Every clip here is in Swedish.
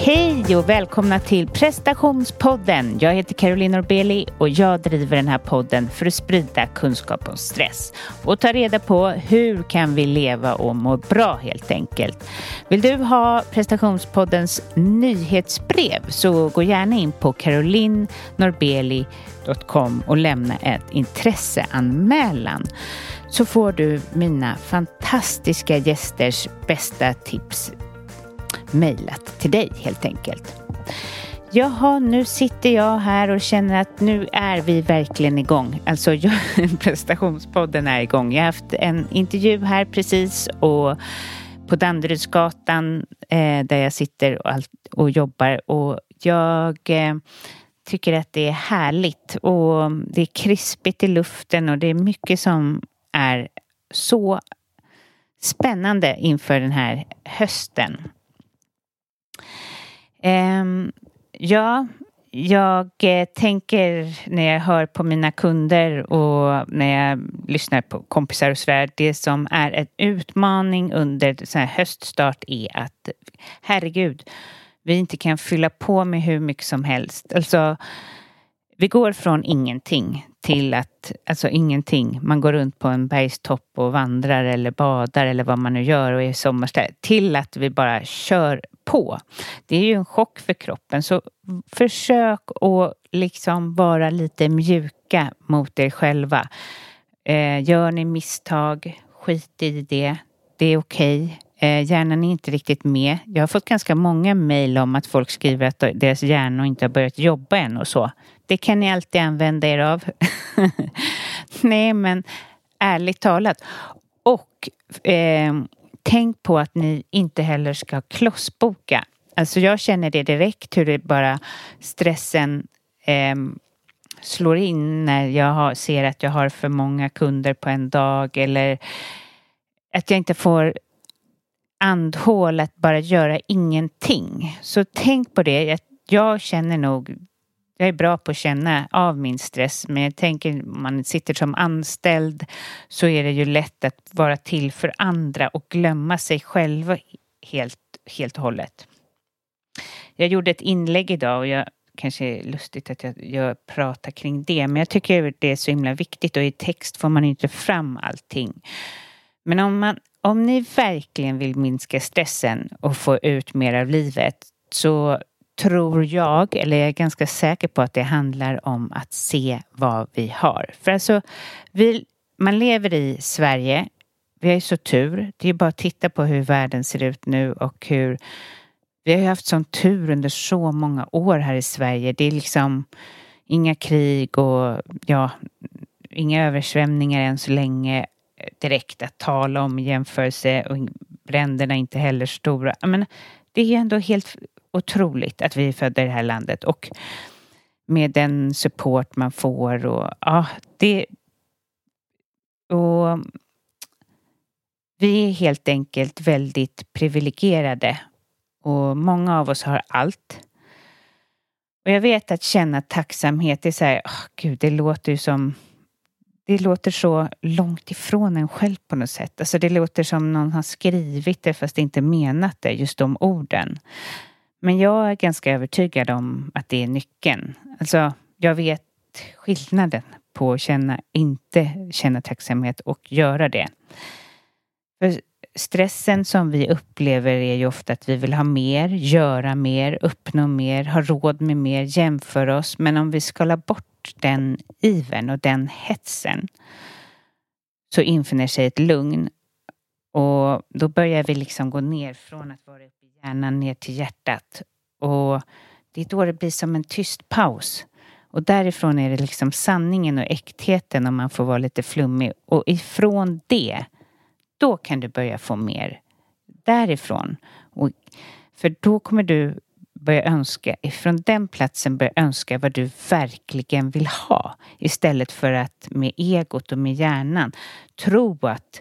Hej och välkomna till Prestationspodden. Jag heter Caroline Norbeli och jag driver den här podden för att sprida kunskap om stress och ta reda på hur kan vi leva och må bra helt enkelt. Vill du ha Prestationspoddens nyhetsbrev så gå gärna in på carolinnorbeli.com och lämna ett intresseanmälan. Så får du mina fantastiska gästers bästa tips mejlat till dig helt enkelt. Jaha, nu sitter jag här och känner att nu är vi verkligen igång. Alltså prestationspodden är igång. Jag har haft en intervju här precis och på Danderydsgatan där jag sitter och jobbar och jag tycker att det är härligt och det är krispigt i luften och det är mycket som är så spännande inför den här hösten. Jag tänker när jag hör på mina kunder och när jag lyssnar på kompisar och sådär, det som är en utmaning under så här höststart är att herregud, vi inte kan fylla på med hur mycket som helst. Alltså, vi går från ingenting till att, alltså ingenting, man går runt på en bergstopp och vandrar eller badar eller vad man nu gör och är sommarställe, till att vi bara kör på. Det är ju en chock för kroppen, så försök att liksom vara lite mjuka mot er själva. Gör ni misstag, skit i det, det är okej. Hjärnan är inte riktigt med. Jag har fått ganska många mejl om att folk skriver att deras hjärnor inte har börjat jobba än och så. Det kan ni alltid använda er av. Nej, men ärligt talat. Och tänk på att ni inte heller ska klossboka. Alltså jag känner det direkt hur det bara stressen slår in när jag ser att jag har för många kunder på en dag eller att jag inte får andhåll att bara göra ingenting. Så tänk på det. Jag känner nog, jag är bra på att känna av min stress, men jag tänker om man sitter som anställd så är det ju lätt att vara till för andra och glömma sig själva helt och hållet. Jag gjorde ett inlägg idag och jag kanske är lustigt att jag pratar kring det, men jag tycker det är så himla viktigt och i text får man inte fram allting. Men om ni verkligen vill minska stressen och få ut mer av livet så tror jag, eller jag är ganska säker på att det handlar om att se vad vi har. För alltså, man lever i Sverige, vi har ju så tur. Det är bara att titta på hur världen ser ut nu och hur vi har haft sån tur under så många år här i Sverige. Det är liksom inga krig och inga översvämningar än så länge direkt att tala om i jämförelse och bränderna inte heller stora. Men det är ändå helt otroligt att vi är födda i det här landet och med den support man får och vi är helt enkelt väldigt privilegierade och många av oss har allt. Och jag vet att känna tacksamhet är så här, gud, det låter så långt ifrån en själv på något sätt. Alltså det låter som någon har skrivit det fast inte menat det, just de orden. Men jag är ganska övertygad om att det är nyckeln. Alltså jag vet skillnaden på att inte känna tacksamhet och göra det. För stressen som vi upplever är ju ofta att vi vill ha mer, göra mer, uppnå mer, ha råd med mer, jämföra oss. Men om vi skalar bort den ivern och den hetsen så infinner sig ett lugn och då börjar vi liksom gå ner från att vara uppe i hjärnan ner till hjärtat och det är då det blir som en tyst paus och därifrån är det liksom sanningen och äktheten om man får vara lite flummig och ifrån det då kan du börja få mer därifrån och för då kommer du börja önska, ifrån den platsen börja önska vad du verkligen vill ha. Istället för att med egot och med hjärnan tro att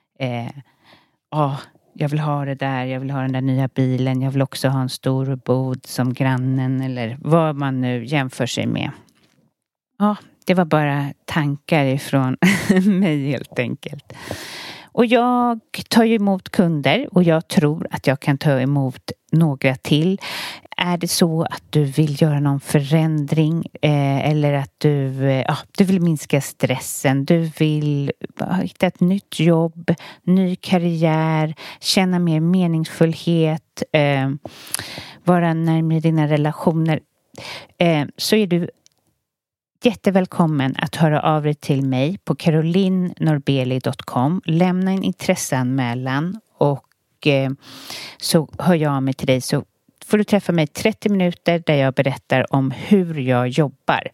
jag vill ha det där, jag vill ha den där nya bilen, jag vill också ha en stor bod som grannen eller vad man nu jämför sig med. Ja, det var bara tankar ifrån mig helt enkelt. Och jag tar ju emot kunder och jag tror att jag kan ta emot några till. Är det så att du vill göra någon förändring eller att du vill minska stressen, du vill hitta ett nytt jobb, ny karriär, känna mer meningsfullhet, vara närmare dina relationer, så är du jättevälkommen att höra av dig till mig på carolinnorbeli.com. Lämna en intresseanmälan och så hör jag av mig till dig, så får du träffa mig 30 minuter där jag berättar om hur jag jobbar.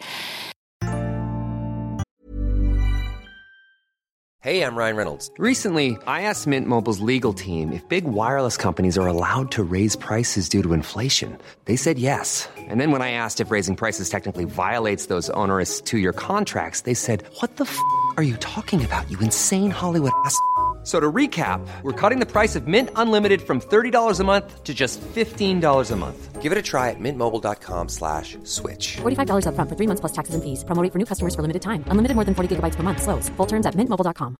Hey, I'm Ryan Reynolds. Recently, I asked Mint Mobile's legal team if big wireless companies are allowed to raise prices due to inflation. They said yes. And then when I asked if raising prices technically violates those onerous 2-year contracts, they said, "What the f*** are you talking about, you insane Hollywood ass?" So to recap, we're cutting the price of Mint Unlimited from $30 a month to just $15 a month. Give it a try at mintmobile.com/switch. $45 up front for 3 months plus taxes and fees. Promo rate for new customers for limited time. Unlimited more than 40 gigabytes per month. Slows full terms at mintmobile.com.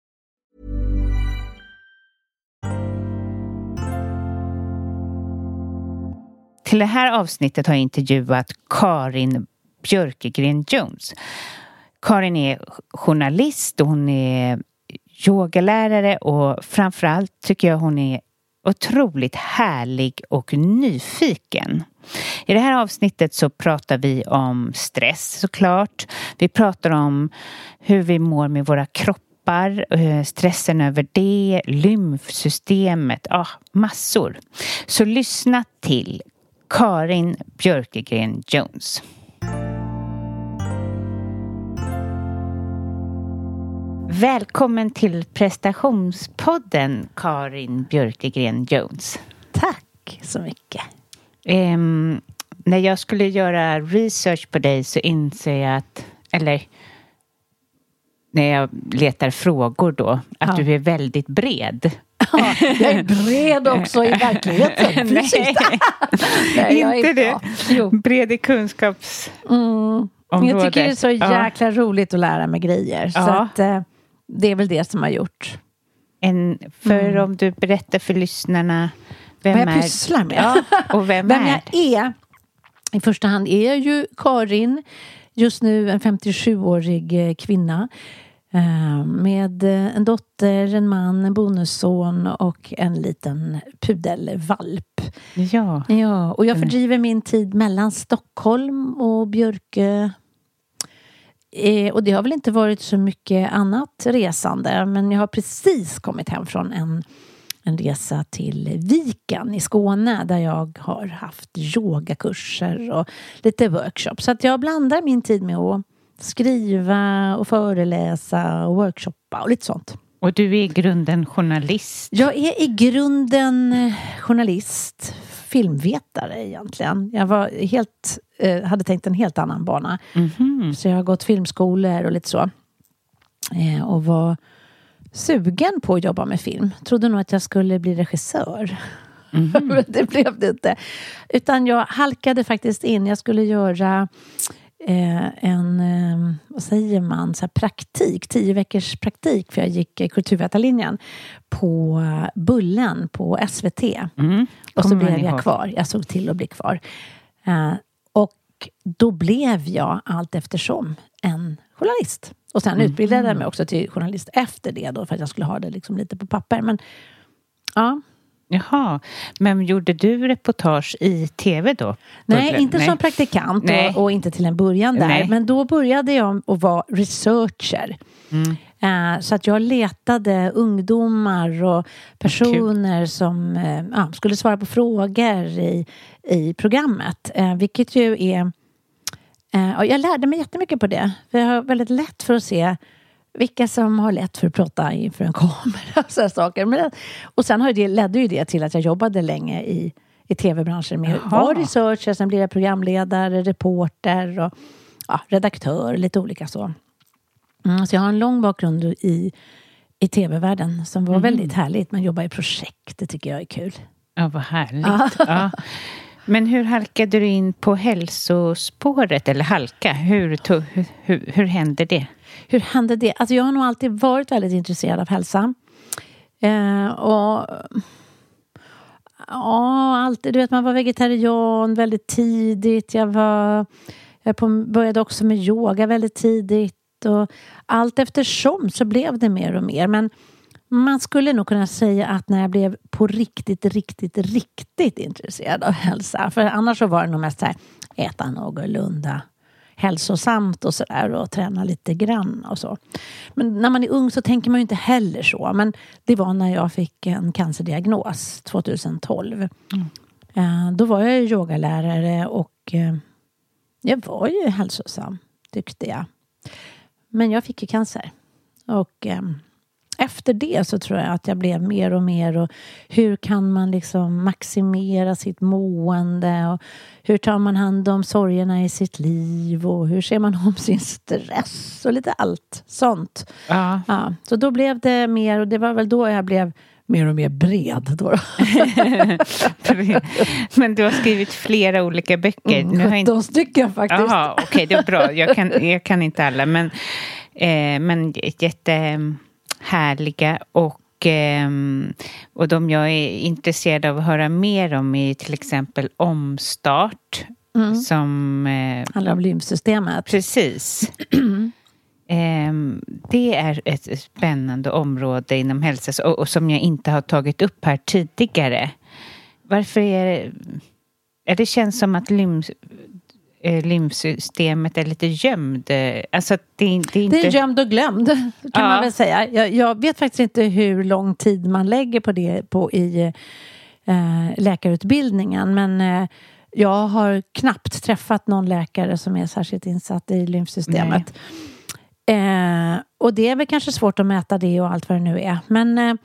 Till det här avsnittet har jag intervjuat Karin Björkegren Jones. Karin är journalist och hon är yogalärare, och framförallt tycker jag hon är otroligt härlig och nyfiken. I det här avsnittet så pratar vi om stress såklart. Vi pratar om hur vi mår med våra kroppar, stressen över det, lymfsystemet, massor. Så lyssna till Karin Björkegren Jones. Välkommen till prestationspodden, Karin Björkegren Jones. Tack så mycket. När jag skulle göra research på dig så inser jag att, eller när jag letar frågor då, att du är väldigt bred. Ja, jag är bred också i verkligheten. Nej, inte det. Bred i kunskapsområdet. Jag tycker det är så jäkla roligt att lära mig grejer. Så att, det är väl det som har gjort. Om du berättar för lyssnarna vad jag pysslar med. Och vem jag är. I första hand är jag ju Karin. Just nu en 57-årig kvinna. Med en dotter, en man, en bonusson och en liten pudelvalp. Ja. Och jag fördriver min tid mellan Stockholm och Björkö. Och det har väl inte varit så mycket annat resande. Men jag har precis kommit hem från en resa till Viken i Skåne. Där jag har haft yogakurser och lite workshops. Så att jag blandar min tid med att skriva och föreläsa och workshoppa och lite sånt. Och du är i grunden journalist? Jag är i grunden journalist, filmvetare egentligen. Jag var hade tänkt en helt annan bana. Mm-hmm. Så jag har gått filmskolor och lite så. Och var sugen på att jobba med film. Trodde nog att jag skulle bli regissör. Mm-hmm. Men det blev det inte. Utan jag halkade faktiskt in. Jag skulle göra vad säger man, så här praktik, 10 veckors praktik, för jag gick kulturvetarlinjen på Bullen på SVT. Och så blev jag kvar. Jag såg till att bli kvar. Och då blev jag allt eftersom en journalist. Och sen utbildade jag mig också till journalist efter det då, för att jag skulle ha det liksom lite på papper. Men ja. Jaha, men gjorde du reportage i tv då? Nej, inte som praktikant och inte till en början där. Nej. Men då började jag att vara researcher. Så att jag letade ungdomar och personer som skulle svara på frågor i programmet. Vilket ju är... jag lärde mig jättemycket på det. För jag har väldigt lätt för att se vilka som har lätt för att prata inför en kamera och sådana saker. Och sen ledde ju det till att jag jobbade länge i tv-branschen med att vara researcher. Sen blev jag programledare, reporter och redaktör, lite olika så. Så jag har en lång bakgrund i tv-världen som var väldigt härligt. Man jobbar i projekt, det tycker jag är kul. Ja, vad härligt. Ja. Men hur halkade du in på hälsospåret? Eller halka? Hur hände det? Hur hände det? Alltså jag har nog alltid varit väldigt intresserad av hälsa. alltid, du vet, man var vegetarian väldigt tidigt. Började också med yoga väldigt tidigt. Och allt eftersom så blev det mer och mer. Men man skulle nog kunna säga att när jag blev på riktigt intresserad av hälsa. För annars så var det nog mest så här, äta någorlunda hälsosamt och sådär. Och träna lite grann och så. Men när man är ung så tänker man ju inte heller så. Men det var när jag fick en cancerdiagnos 2012. Då var jag ju yogalärare och jag var ju hälsosam, tyckte jag. Men jag fick ju cancer. Och efter det så tror jag att jag blev mer och mer. Och hur kan man liksom maximera sitt mående? Och hur tar man hand om sorgerna i sitt liv? Och hur ser man om sin stress? Och lite allt sånt. Ja, så då blev det mer. Och det var väl då jag blev mer och mer bred då. Men du har skrivit flera olika böcker. 17 stycken faktiskt. Jaha, okej, det är bra. Jag kan inte alla. Men jättehärliga. Och de jag är intresserad av att höra mer om är till exempel Omstart. Som handlar om lymfsystemet. Precis. Det är ett spännande område inom hälsa och som jag inte har tagit upp här tidigare. Varför är det känns som att lymfsystemet är lite gömd. Alltså det är inte... Det är gömd och glömd, kan man väl säga. Jag vet faktiskt inte hur lång tid man lägger på det i läkarutbildningen, men jag har knappt träffat någon läkare som är särskilt insatt i lymfsystemet. Och det är väl kanske svårt att mäta det och allt vad det nu är. Men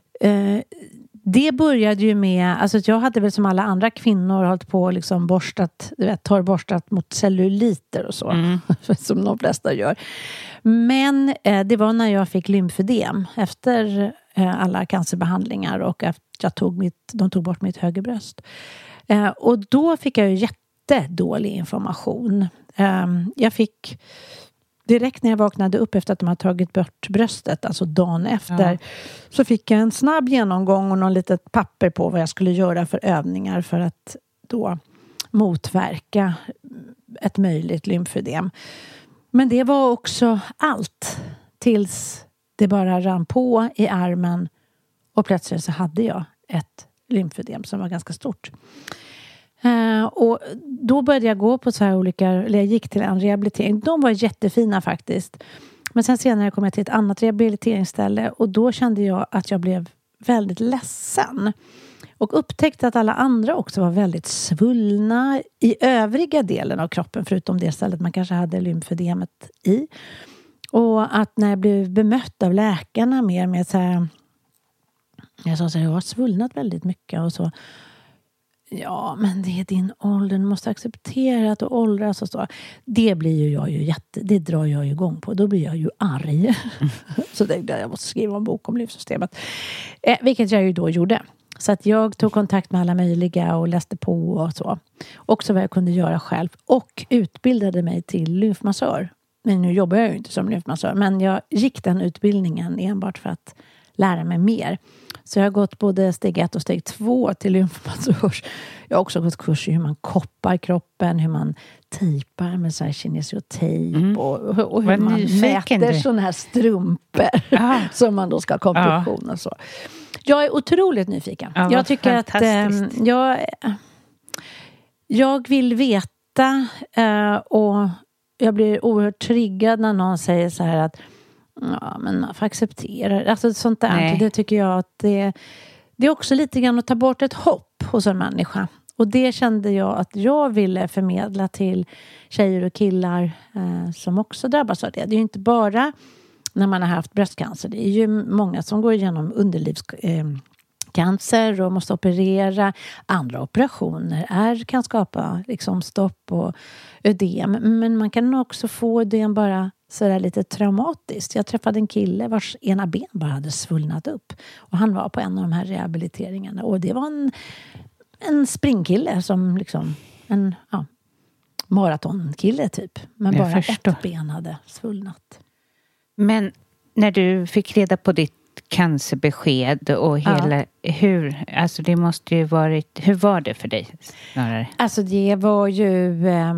det började ju med, alltså jag hade väl som alla andra kvinnor hållit på liksom torrborstat mot celluliter och så. Som de flesta gör. Men det var när jag fick lymfödem efter alla cancerbehandlingar och efter de tog bort mitt högerbröst. Och då fick jag ju jättedålig information. Jag fick... Direkt när jag vaknade upp efter att de hade tagit bort bröstet, alltså dagen efter, så fick jag en snabb genomgång och någon litet papper på vad jag skulle göra för övningar för att då motverka ett möjligt lymfödem. Men det var också allt tills det bara rann på i armen och plötsligt så hade jag ett lymfödem som var ganska stort. Och då började jag gå på så här jag gick till en rehabilitering. De var jättefina faktiskt. Men sen senare kom jag till ett annat rehabiliteringsställe och då kände jag att jag blev väldigt ledsen. Och upptäckte att alla andra också var väldigt svullna i övriga delen av kroppen förutom det stället man kanske hade lymfödemet i. Och att när jag blev bemött av läkarna mer med så här, jag sa så här, jag har svullnat väldigt mycket och så. Ja, men det är din ålder. Du måste acceptera att du åldras och så. Det blir ju det drar jag ju igång på. Då blir jag ju arg. Så tänkte jag måste skriva en bok om lymfsystemet. Vilket jag ju då gjorde. Så att jag tog kontakt med alla möjliga och läste på och så. Också vad jag kunde göra själv. Och utbildade mig till lymfmassör. Men nu jobbar jag ju inte som lymfmassör. Men jag gick den utbildningen enbart för att lära mig mer. Så jag har gått både steg 1 och steg 2 till lymfmassage. Jag har också gått kurs i hur man koppar kroppen, hur man tejpar med så här kinesiotejp och hur man mäter sådana här strumpor som man då ska ha kompression och så. Jag är otroligt nyfiken. Jag tycker att jag vill veta och jag blir oerhört triggad när någon säger så här att men man får acceptera. Alltså sånt där. Nej. Det tycker jag att det är också lite grann att ta bort ett hopp hos en människa. Och det kände jag att jag ville förmedla till tjejer och killar som också drabbas av det. Det är ju inte bara när man har haft bröstcancer. Det är ju många som går igenom underlivscancer och måste operera. Andra operationer kan skapa liksom stopp och ödem. Men man kan också få ödem bara sådär lite traumatiskt. Jag träffade en kille vars ena ben bara hade svullnat upp. Och han var på en av de här rehabiliteringarna. Och det var en springkille som liksom en maratonkille typ. Men bara ett ben hade svullnat. Men när du fick reda på ditt ditt cancerbesked och hela alltså det måste ju varit, hur var det för dig snarare? Alltså det var ju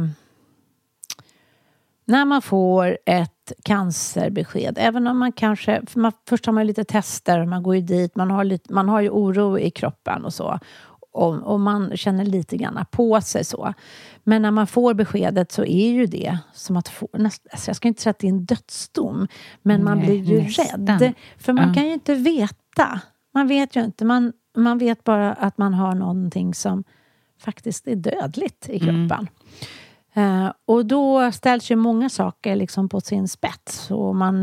när man får ett cancerbesked, även om man kanske, först har man lite tester, man går ju dit, man har ju oro i kroppen och så. Och man känner lite grann på sig så. Men när man får beskedet så är ju det som att få, alltså jag ska inte säga att det är en dödsdom, men man blir ju rädd. För man kan ju inte veta. Man vet ju inte. Man vet bara att man har någonting som faktiskt är dödligt i kroppen. Och då ställs ju många saker liksom på sin spets. Och man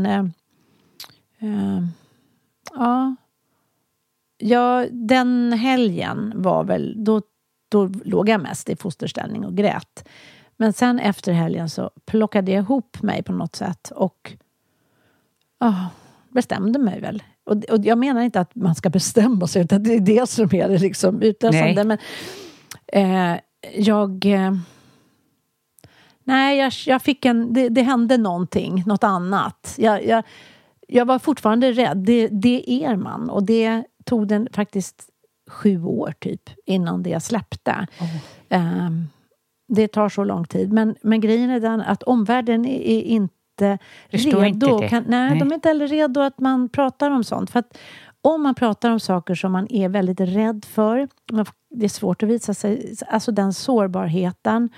ja, den helgen var väl då låg jag mest i fosterställning och grät. Men sen efter helgen så plockade jag ihop mig på något sätt och bestämde mig väl. Och jag menar inte att man ska bestämma sig, utan det är det som är det liksom utlösande. Men jag fick det hände någonting, något annat. Jag var fortfarande rädd. Det är man. Och det tog den faktiskt 7 år typ innan det släppte. Det tar så lång tid. Men grejen är den att omvärlden är inte redo. Inte det. Nej, de är inte heller redo att man pratar om sånt. För att om man pratar om saker som man är väldigt rädd för, det är svårt att visa sig, alltså den sårbarheten,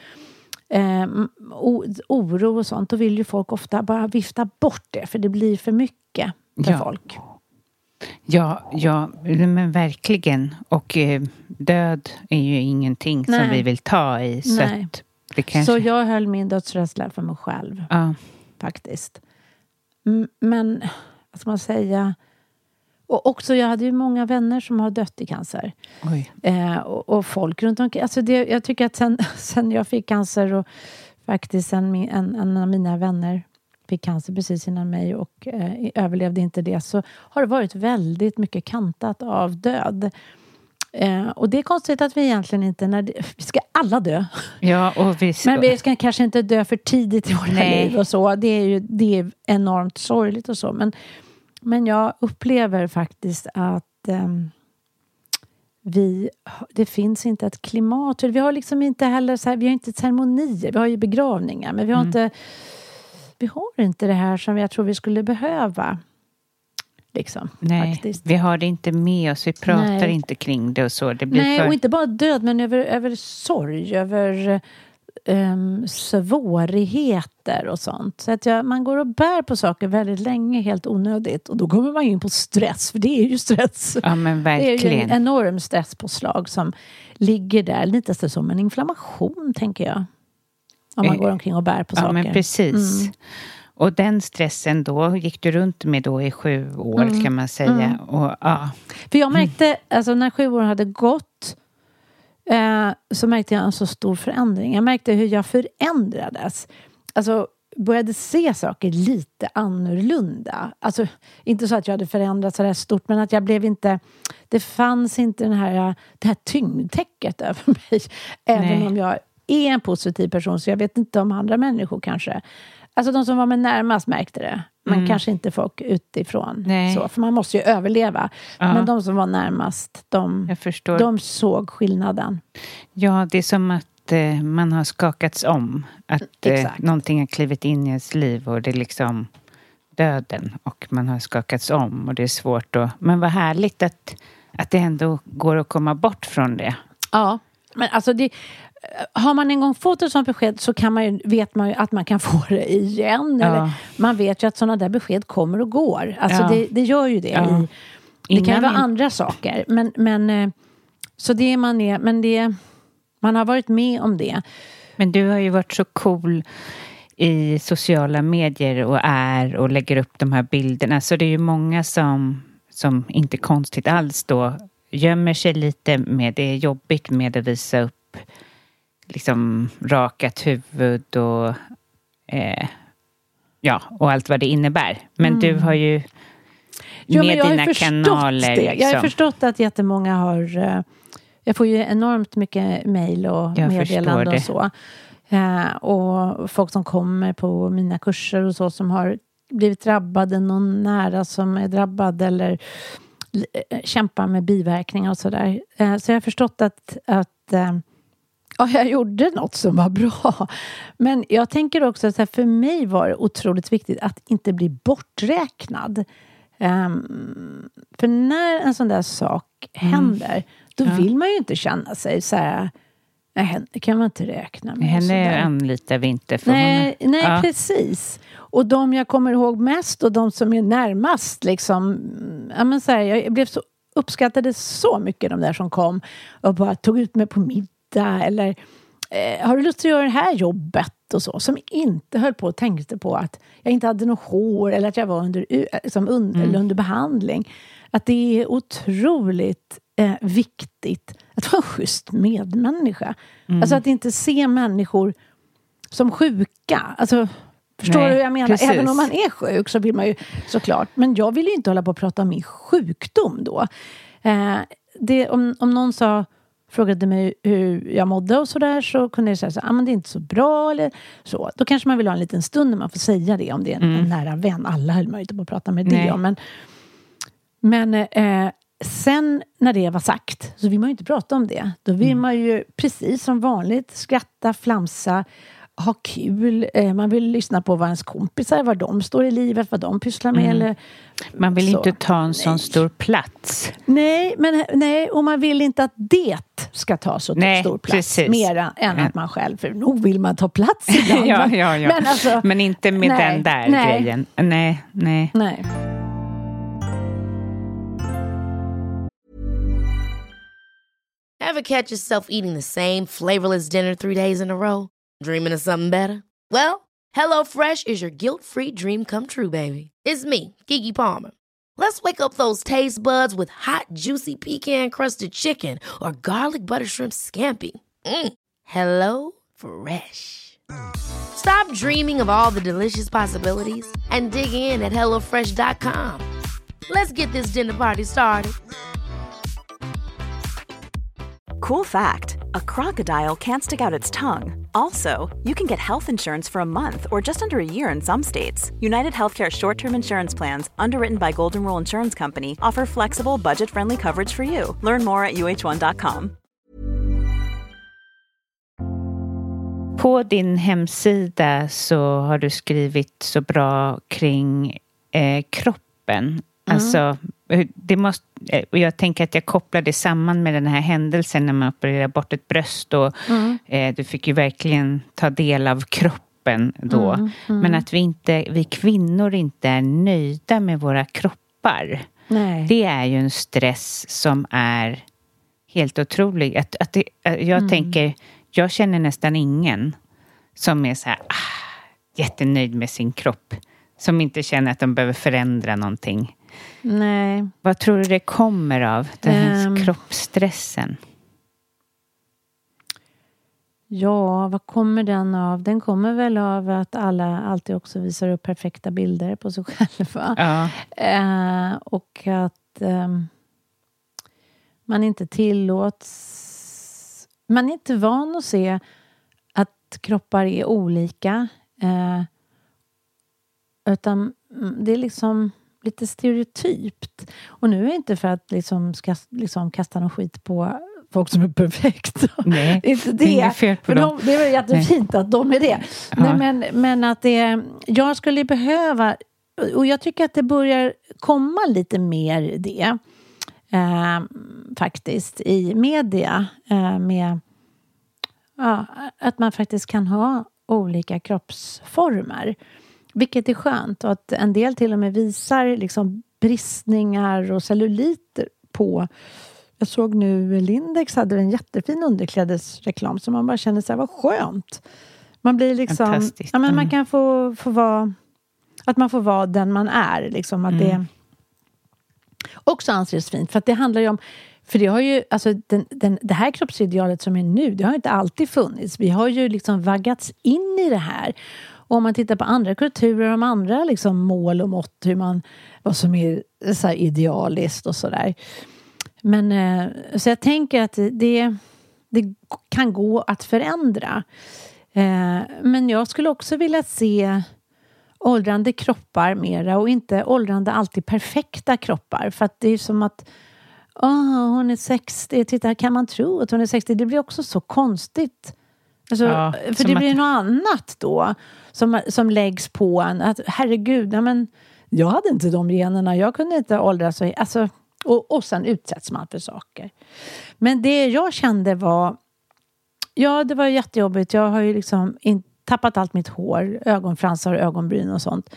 oro och sånt, då vill ju folk ofta bara vifta bort det, för det blir för mycket för folk. Ja, men verkligen. Och död är ju ingenting som vi vill ta i. Så jag höll min dödsrädsla för mig själv. Faktiskt. Men, vad ska man säga... Och också, jag hade ju många vänner som har dött i cancer. Och folk runt omkring. Alltså jag tycker att sen jag fick cancer, och faktiskt en av mina vänner fick cancer precis innan mig och överlevde inte det, så har det varit väldigt mycket kantat av död. Och det är konstigt att vi egentligen inte, vi ska alla dö. Ja, och men vi ska kanske inte dö för tidigt i våra liv och så. Det är enormt sorgligt och så. Men jag upplever faktiskt att det finns inte ett klimat. Vi har liksom inte heller så här, vi har inte ceremonier, vi har ju begravningar, men vi har inte det här som jag tror vi skulle behöva. Liksom, faktiskt. Vi har det inte med oss, vi pratar inte kring det och så. Det blir och inte bara död, men över sorg, över svårigheter och sånt. Så att man går och bär på saker väldigt länge, helt onödigt. Och då kommer man in på stress, för det är ju stress. Ja, men verkligen. Det är ju en enorm stresspåslag som ligger där lite som en inflammation, tänker jag. Om man går omkring och bär på saker. Ja, men precis. Och den stressen då gick du runt med då i 7 år, kan man säga. Och, för jag märkte, alltså när 7 år hade gått, så märkte jag en så stor förändring. Jag märkte hur jag förändrades. Alltså började se saker lite annorlunda. Alltså inte så att jag hade förändrats så där stort, men att jag blev inte, det fanns inte det här tyngdtäcket över mig. Även om jag är en positiv person, så jag vet inte om andra människor kanske. Alltså de som var med närmast märkte det. Men kanske inte folk utifrån. Så, för man måste ju överleva. Men de som var närmast, de såg skillnaden. Ja, det är som att man har skakats om. Att någonting har klivit in i ens liv, och det är liksom döden. Och man har skakats om, och det är svårt. Men vad härligt att det ändå går att komma bort från det. Ja, men alltså har man en gång fått ett sånt besked, så vet man ju att man kan få det igen. Eller man vet ju att sådana där besked kommer och går. Alltså det gör ju det. Det kan ju vara andra saker. Men så det man är, men man har varit med om det. Men du har ju varit så cool i sociala medier och lägger upp de här bilderna. Så det är ju många som inte konstigt alls då gömmer sig lite med det, är jobbigt med att visa upp liksom rakat huvud och och allt vad det innebär. Men du har ju med dina kanaler liksom. Jag har förstått att jättemånga har, jag får ju enormt mycket mejl och meddelanden och så. Och folk som kommer på mina kurser och så, som har blivit drabbad, någon nära som är drabbad eller kämpar med biverkningar och sådär. Så jag har förstått att jag gjorde något som var bra. Men jag tänker också att för mig var det otroligt viktigt att inte bli borträknad. För när en sån där sak händer, då vill man ju inte känna sig så här, det kan man inte räkna med. Henne anlitar vi inte för nej, precis. Och de jag kommer ihåg mest och de som är närmast liksom, jag blev så uppskattade så mycket de där som kom och bara tog ut mig på middag eller har du lust att göra det här jobbet och så, som inte höll på och tänkte på att jag inte hade något hår eller att jag var under behandling. Att det är otroligt viktigt att vara en schysst medmänniska. Alltså att inte se människor som sjuka. Alltså, förstår du hur jag menar? Precis. Även om man är sjuk så vill man ju såklart. Men jag vill ju inte hålla på att prata om min sjukdom då. Om någon frågade mig hur jag mådde och sådär, så kunde jag säga så men det är inte så bra eller så. Då kanske man vill ha en liten stund när man får säga det, om det är en nära vän. Alla höll man inte på att prata med det om. Men sen när det var sagt så vill man ju inte prata om det. Då vill man ju precis som vanligt skratta, flamsa, ha kul. Man vill lyssna på vad ens kompisar, vad de står i livet, vad de pysslar med. Eller, man vill inte ta en sån stor plats. Nej, och man vill inte att det ska ta så stor plats. Precis. Mer än att man själv, för nog vill man ta plats ibland. Ja. Men inte med den där grejen. Nej. Ever catch yourself eating the same flavorless dinner 3 days in a row? Dreaming of something better? Well, HelloFresh is your guilt-free dream come true, baby. It's me, Keke Palmer. Let's wake up those taste buds with hot, juicy pecan-crusted chicken or garlic butter shrimp scampi. Hello Fresh. Stop dreaming of all the delicious possibilities and dig in at HelloFresh.com. Let's get this dinner party started. Cool fact, a crocodile can't stick out its tongue. Also, you can get health insurance for a month or just under a year in some states. United Healthcare short-term insurance plans, underwritten by Golden Rule Insurance Company, offer flexible, budget-friendly coverage for you. Learn more at uh1.com. På din hemsida så har du skrivit så bra kring kroppen. Alltså, och jag tänker att jag kopplar det samman med den här händelsen när man opererar bort ett bröst och du fick ju verkligen ta del av kroppen då. Men att vi kvinnor inte är nöjda med våra kroppar. Nej. Det är ju en stress som är helt otrolig. Jag tänker, jag känner nästan ingen som är så här jättenöjd med sin kropp. Som inte känner att de behöver förändra någonting. Nej. Vad tror du det kommer av, den här kroppsstressen? Ja, vad kommer den av? Den kommer väl av att alla alltid också visar upp perfekta bilder på sig själva. Ja. Och att man inte tillåts... Man är inte van att se att kroppar är olika. Utan det är liksom lite stereotypt. Och nu är det inte för att liksom kasta någon skit på folk som är perfekta. Nej, inte det. Det är fel på dem. Det är väl jättefint att de är det. Ja. Nej, men att jag skulle behöva, och jag tycker att det börjar komma lite mer det. Faktiskt i media. Med att man faktiskt kan ha olika kroppsformer. Vilket är skönt. Och att en del till och med visar liksom bristningar och celluliter på. Jag såg nu Lindex hade en jättefin underklädesreklam. Så man bara känner sig vad skönt. Man blir liksom... Ja, men man kan få vara... Att man får vara den man är. Liksom, att det också anses fint. För att det handlar ju om... För det har ju... Alltså det här kroppsidealet som är nu. Det har inte alltid funnits. Vi har ju liksom vaggats in i det här. Och om man tittar på andra kulturer, om andra liksom mål och mått, vad som är så här idealiskt och sådär. Men så jag tänker att det kan gå att förändra. Men jag skulle också vilja se åldrande kroppar mera och inte åldrande alltid perfekta kroppar. För att det är som att hon är 60, titta, kan man tro att hon är 60? Det blir också så konstigt. Alltså, för det blir något annat då som läggs på en. Att, herregud, men jag hade inte de generna, jag kunde inte åldras så. Alltså, och sen utsätts man för saker. Men det jag kände var, det var jättejobbigt. Jag har ju liksom tappat allt mitt hår, ögonfransar, ögonbryn och sånt.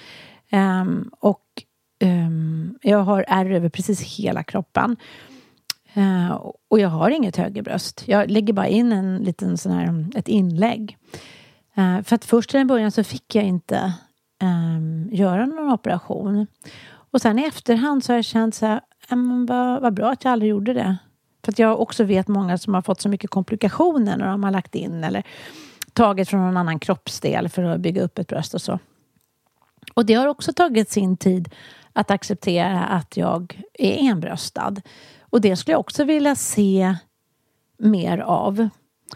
Jag har ärr över precis hela kroppen. Och jag har inget högerbröst. Jag lägger bara in en liten sån här, ett inlägg. För att först i den början så fick jag inte göra någon operation. Och sen i efterhand så har jag känt så här, vad bra att jag aldrig gjorde det. För att jag också vet många som har fått så mycket komplikationer när de har lagt in eller tagit från någon annan kroppsdel för att bygga upp ett bröst och så. Och det har också tagit sin tid att acceptera att jag är enbröstad. Och det skulle jag också vilja se mer av.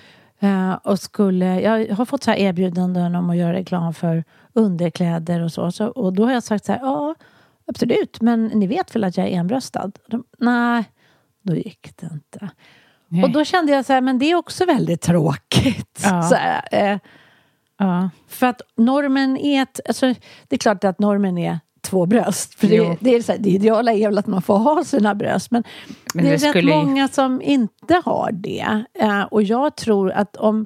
Jag har fått så här erbjudanden om att göra reklam för underkläder och så. Och då har jag sagt så här, ja, absolut, men ni vet väl att jag är enbröstad? Nej, då gick det inte. Nej. Och då kände jag så här, men det är också väldigt tråkigt. Ja. Så här, för att normen är alltså, det är klart att normen är 2 bröst. För det är så här, det ideala är väl att man får ha sina bröst. Men det är rätt många som inte har det. Och jag tror att om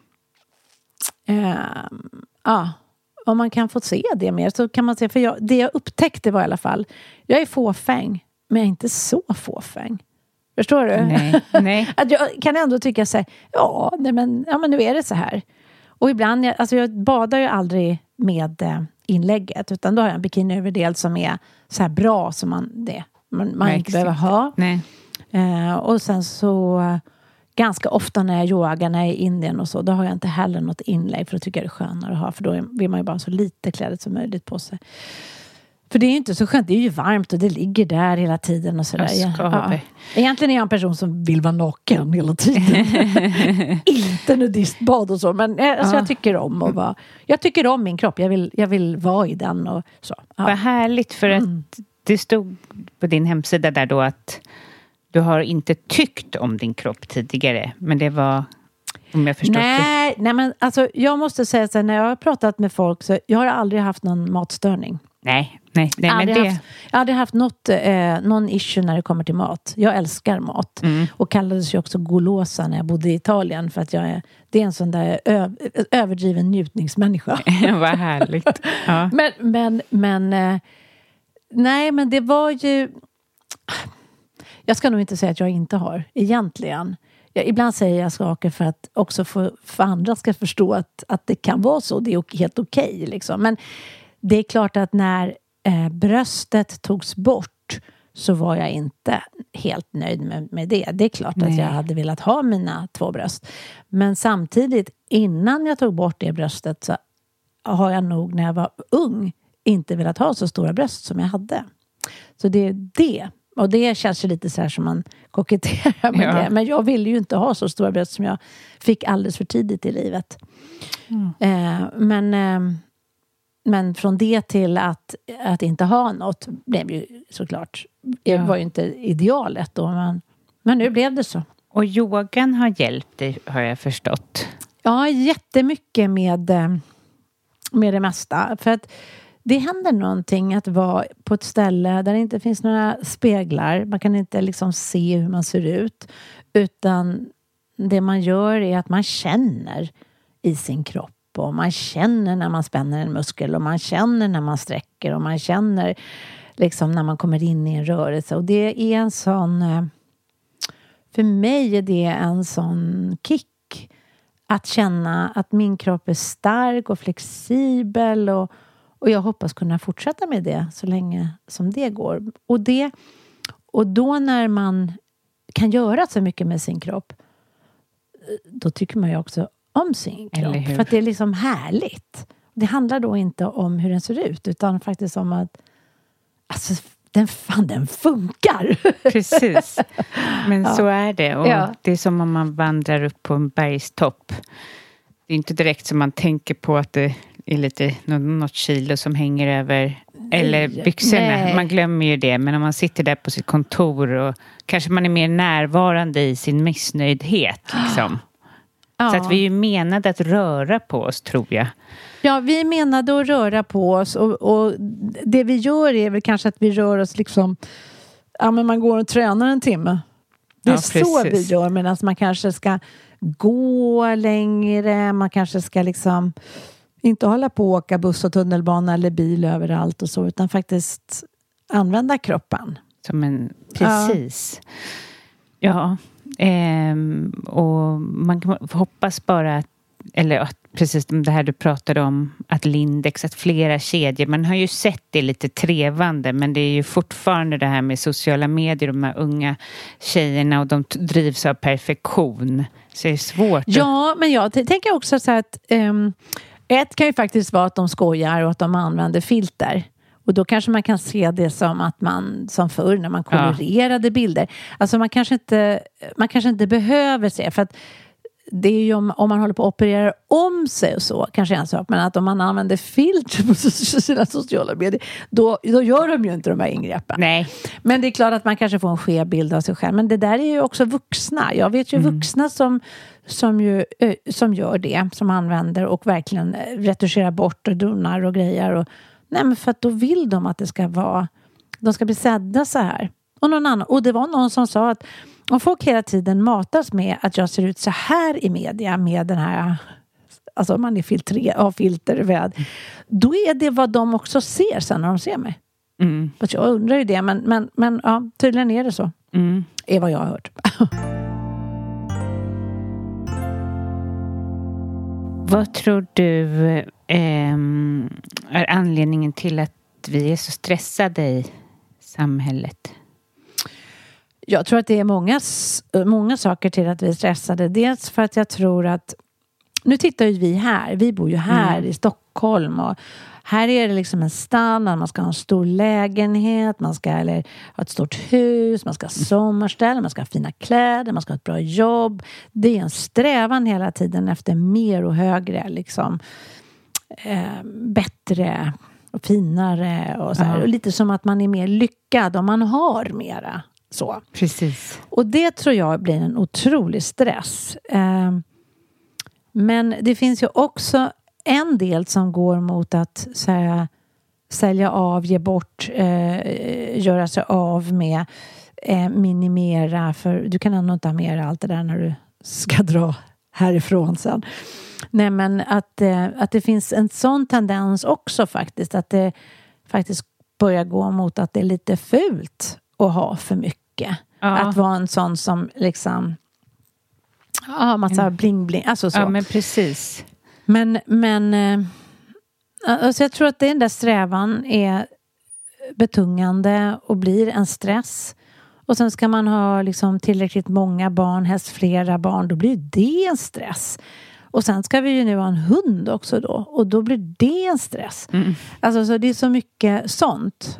man kan få se det mer så kan man se. För det jag upptäckte var i alla fall, jag är fåfäng, men jag är inte så fåfäng. Förstår du? Nej. Att jag kan ändå tycka så här, men nu är det så här. Och ibland, jag badar ju aldrig med inlägget, utan då har jag en bikiniöverdel som är så här bra som man inte behöver ha. Nej. Och sen så ganska ofta när jag yogar, när jag är i Indien och så, då har jag inte heller något inlägg, för då tycker jag det är skönare att ha, för då vill man ju bara så lite kläder som möjligt på sig. För det är ju inte så skönt, det är ju varmt och det ligger där hela tiden och sådär. Egentligen är jag en person som vill vara naken hela tiden. Inte nudistbad och så, men jag tycker om jag tycker om min kropp, jag vill vara i den och så. Ja. Vad härligt, för att det stod på din hemsida där då att du har inte tyckt om din kropp tidigare, men det var, om jag förstått Nej, men alltså jag måste säga så här, när jag har pratat med folk så jag har aldrig haft någon matstörning. Nej, men det... Jag har aldrig haft någon issue när det kommer till mat. Jag älskar mat. Och kallades ju också golosa när jag bodde i Italien. För att det är en sån där överdriven njutningsmänniska. Vad härligt. Ja. Men det var ju... Jag ska nog inte säga att jag inte har, egentligen. Ibland säger jag saker för att också för andra ska förstå att det kan vara så. Det är helt okej liksom. Men det är klart att när bröstet togs bort så var jag inte helt nöjd med det. Det är klart att jag hade velat ha mina 2 bröst. Men samtidigt, innan jag tog bort det bröstet så har jag nog när jag var ung inte velat ha så stora bröst som jag hade. Så det är det. Och det känns ju lite så här som man koketterar med det. Men jag ville ju inte ha så stora bröst som jag fick alldeles för tidigt i livet. Men från det till att inte ha något blev ju såklart. Det var ju inte idealet då. Men nu blev det så. Och yogan har hjälpt dig, har jag förstått. Ja, jättemycket med det mesta. För att det händer någonting att vara på ett ställe där det inte finns några speglar. Man kan inte liksom se hur man ser ut. Utan det man gör är att man känner i sin kropp. Och man känner när man spänner en muskel. Och man känner när man sträcker. Och man känner liksom när man kommer in i en rörelse. Och det är en sån... För mig är det en sån kick. Att känna att min kropp är stark och flexibel. Och jag hoppas kunna fortsätta med det så länge som det går. Och då när man kan göra så mycket med sin kropp, då tycker man ju också om sin kropp. För att det är liksom härligt. Det handlar då inte om hur den ser ut, utan faktiskt om att alltså, den funkar. Precis. Men så är det. Och det är som om man vandrar upp på en bergstopp. Det är inte direkt som man tänker på att det är lite något kilo som hänger över eller byxorna. Nej. Man glömmer ju det. Men om man sitter där på sitt kontor och kanske man är mer närvarande i sin missnöjdhet liksom. Ja. Så att vi är ju menade att röra på oss, tror jag. Ja, vi är menade att röra på oss och det vi gör är väl kanske att vi rör oss liksom, ja men man går och tränar en timme. Det är så vi gör, medan man kanske ska gå längre, man kanske ska liksom inte hålla på och åka buss och tunnelbana eller bil överallt och så, utan faktiskt använda kroppen. Precis. Ja. Och man kan hoppas bara att, precis det här du pratade om, att Lindex, att flera kedjor, man har ju sett det lite trevande, men det är ju fortfarande det här med sociala medier och de här unga tjejerna, och de drivs av perfektion, så det är svårt. Ja, men jag tänker också så här att ett kan ju faktiskt vara att de skojar och att de använder filter. Och då kanske man kan se det som att man, som förr när man kolorerade bilder. Alltså man kanske inte behöver se, för att det är ju om man håller på att operera om sig och så, kanske en sak. Men att om man använder filter på sina sociala medier, då gör de ju inte de här ingreppen. Nej. Men det är klart att man kanske får en skev bild av sig själv. Men det där är ju också vuxna. Jag vet ju vuxna som gör det, som använder och verkligen retuscherar bort och donar och grejer. Och, nej, men för att då vill de att det ska vara, de ska bli sedda så här. Och det var någon som sa att om folk hela tiden matas med att jag ser ut så här i media med den här, alltså man är av filter med, då är det vad de också ser sen när de ser mig. Fast jag undrar ju det, men ja, tydligen är det så. Är vad jag har hört. Vad tror du är anledningen till att vi är så stressade i samhället? Jag tror att det är många saker till att vi är stressade. Dels för att jag tror att, nu tittar ju vi bor ju här i Stockholm, och här är det liksom en standard, man ska ha en stor lägenhet, man ska ha ett stort hus, man ska ha sommarställe, man ska ha fina kläder, man ska ha ett bra jobb. Det är en strävan hela tiden efter mer och högre, liksom bättre och finare och så här. Och lite som att man är mer lyckad om man har mera. Så. Precis. Och det tror jag blir en otrolig stress. Men det finns ju också en del som går mot att sälja av, ge bort, göra sig av med, minimera. För du kan ändå inte ha med allt det där när du ska dra härifrån sen. Nej, men att det finns en sån tendens också faktiskt. Att det faktiskt börjar gå mot att det är lite fult att ha för mycket. Att vara en sån som liksom massa bling bling, alltså så. Ja, men precis. Men alltså jag tror att den där strävan är betungande och blir en stress. Och sen ska man ha liksom tillräckligt många barn, helst flera barn, då blir det en stress. Och sen ska vi ju nu ha en hund också då, och då blir det en stress. Alltså så det är så mycket sånt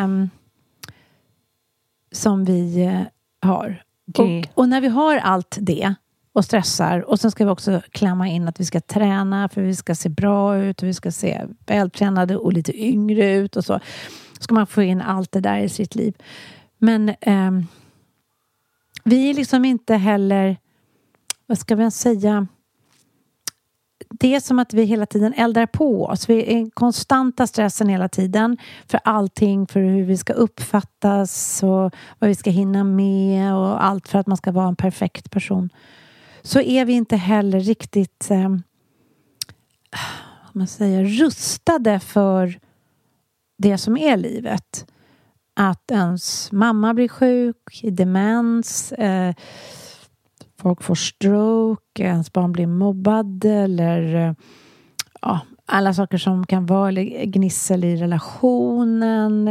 som vi har. Och när vi har allt det och stressar, och sen ska vi också klämma in att vi ska träna för vi ska se bra ut och vi ska se vältränade och lite yngre ut och så. Ska man få in allt det där i sitt liv. Men vi är liksom inte heller, vad ska vi säga, det är som att vi hela tiden eldar på oss. Vi är i konstanta stressen hela tiden för allting, för hur vi ska uppfattas och vad vi ska hinna med och allt för att man ska vara en perfekt person. Så är vi inte heller riktigt rustade för det som är livet. Att ens mamma blir sjuk, demens, folk får stroke, ens barn blir mobbad eller alla saker som kan vara gnissel i relationen.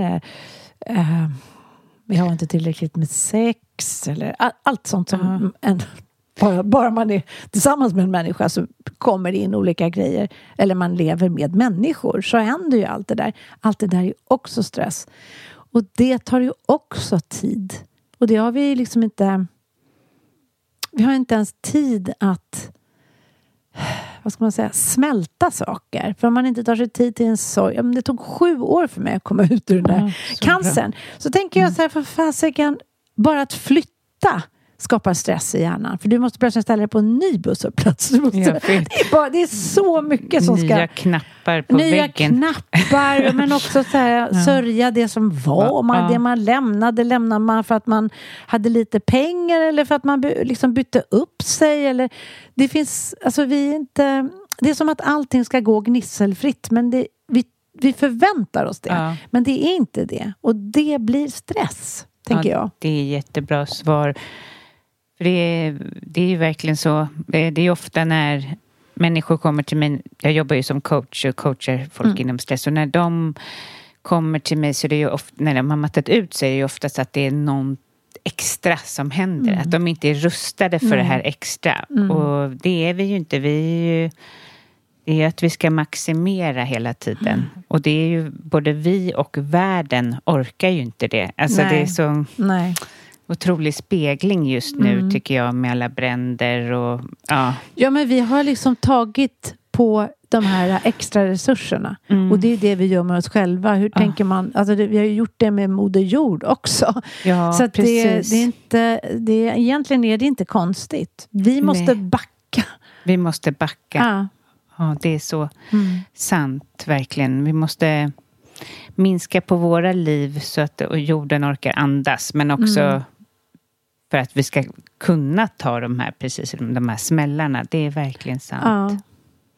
Vi har inte tillräckligt med sex eller allt sånt som bara man är tillsammans med en människa så kommer det in olika grejer, eller man lever med människor, så händer ju allt det där. Allt det där är också stress. Och det tar ju också tid. Och det har vi liksom inte... Vi har inte ens tid att vad ska man säga, smälta saker. För om man inte tar sig tid till en sorg. Det tog 7 år för mig att komma ut ur den där cancern. Så tänker jag så här, för fasiken, bara att flytta skapar stress i hjärnan. För du måste plötsligt ställa dig på en ny busshållplats. Det är så mycket som ska... Nya knappar på väggen. Nya knappar, men också så här, sörja det som var. Det man lämnar man för att man hade lite pengar eller för att man liksom bytte upp sig. Eller, det finns, alltså vi är inte... Det är som att allting ska gå gnisselfritt, men vi förväntar oss det. Ja. Men det är inte det. Och det blir stress, tänker jag. Det är jättebra svar. För det är ju verkligen så. Det är ofta när människor kommer till mig. Jag jobbar ju som coach och coachar folk inom stress. Och när de kommer till mig så är det ju ofta, när de har mattat ut sig, är det ju oftast att det är någon extra som händer. Att de inte är rustade för det här extra. Och det är vi ju inte. Det är att vi ska maximera hela tiden. Och det är ju både vi och världen orkar ju inte det. Alltså det är så... Nej. Otrolig spegling just nu tycker jag med alla bränder och ja, men vi har liksom tagit på de här extra resurserna och det är det vi gör med oss själva. Hur tänker man, alltså vi har ju gjort det med Moder Jord också. Ja, så att det är inte egentligen är det inte konstigt. Vi måste backa. Vi måste backa. Ja, det är så sant verkligen. Vi måste minska på våra liv så att och jorden orkar andas, men också för att vi ska kunna ta de här smällarna. Det är verkligen sant. Ja.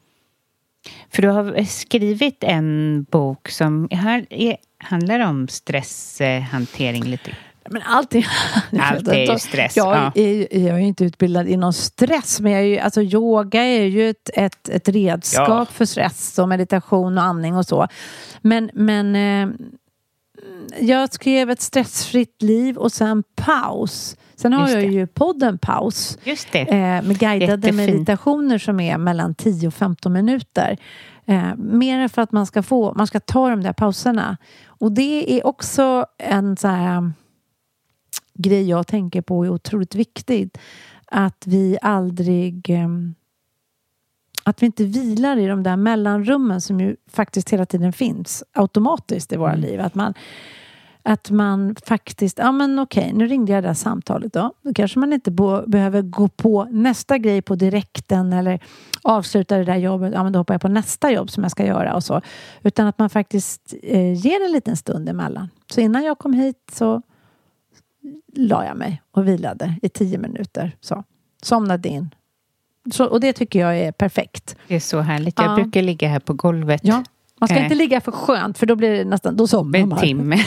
För du har skrivit en bok som handlar om stresshantering lite. Men allt är ju stress. Jag är inte utbildad inom stress, men yoga är ju ett redskap för stress och meditation och andning och så. Men jag skrev ett stressfritt liv och sen paus. Sen har jag ju podden Paus. Just det. Med guidade meditationer som är mellan 10 och 15 minuter. Mer för att man ska ta de där pauserna. Och det är också en så här grej jag tänker på är otroligt viktigt. Att vi aldrig... Att vi inte vilar i de där mellanrummen som ju faktiskt hela tiden finns automatiskt i våra liv. Att man faktiskt, nu ringde jag det där samtalet då. Då kanske man inte behöver gå på nästa grej på direkten eller avsluta det där jobbet. Ja, men då hoppar jag på nästa jobb som jag ska göra och så. Utan att man faktiskt ger en liten stund emellan. Så innan jag kom hit så la jag mig och vilade i 10 minuter. Så somnade in. Och det tycker jag är perfekt. Det är så härligt. Jag brukar ligga här på golvet. Ja. Man ska inte ligga för skönt, för då blir det nästan, då somnar man. En timme.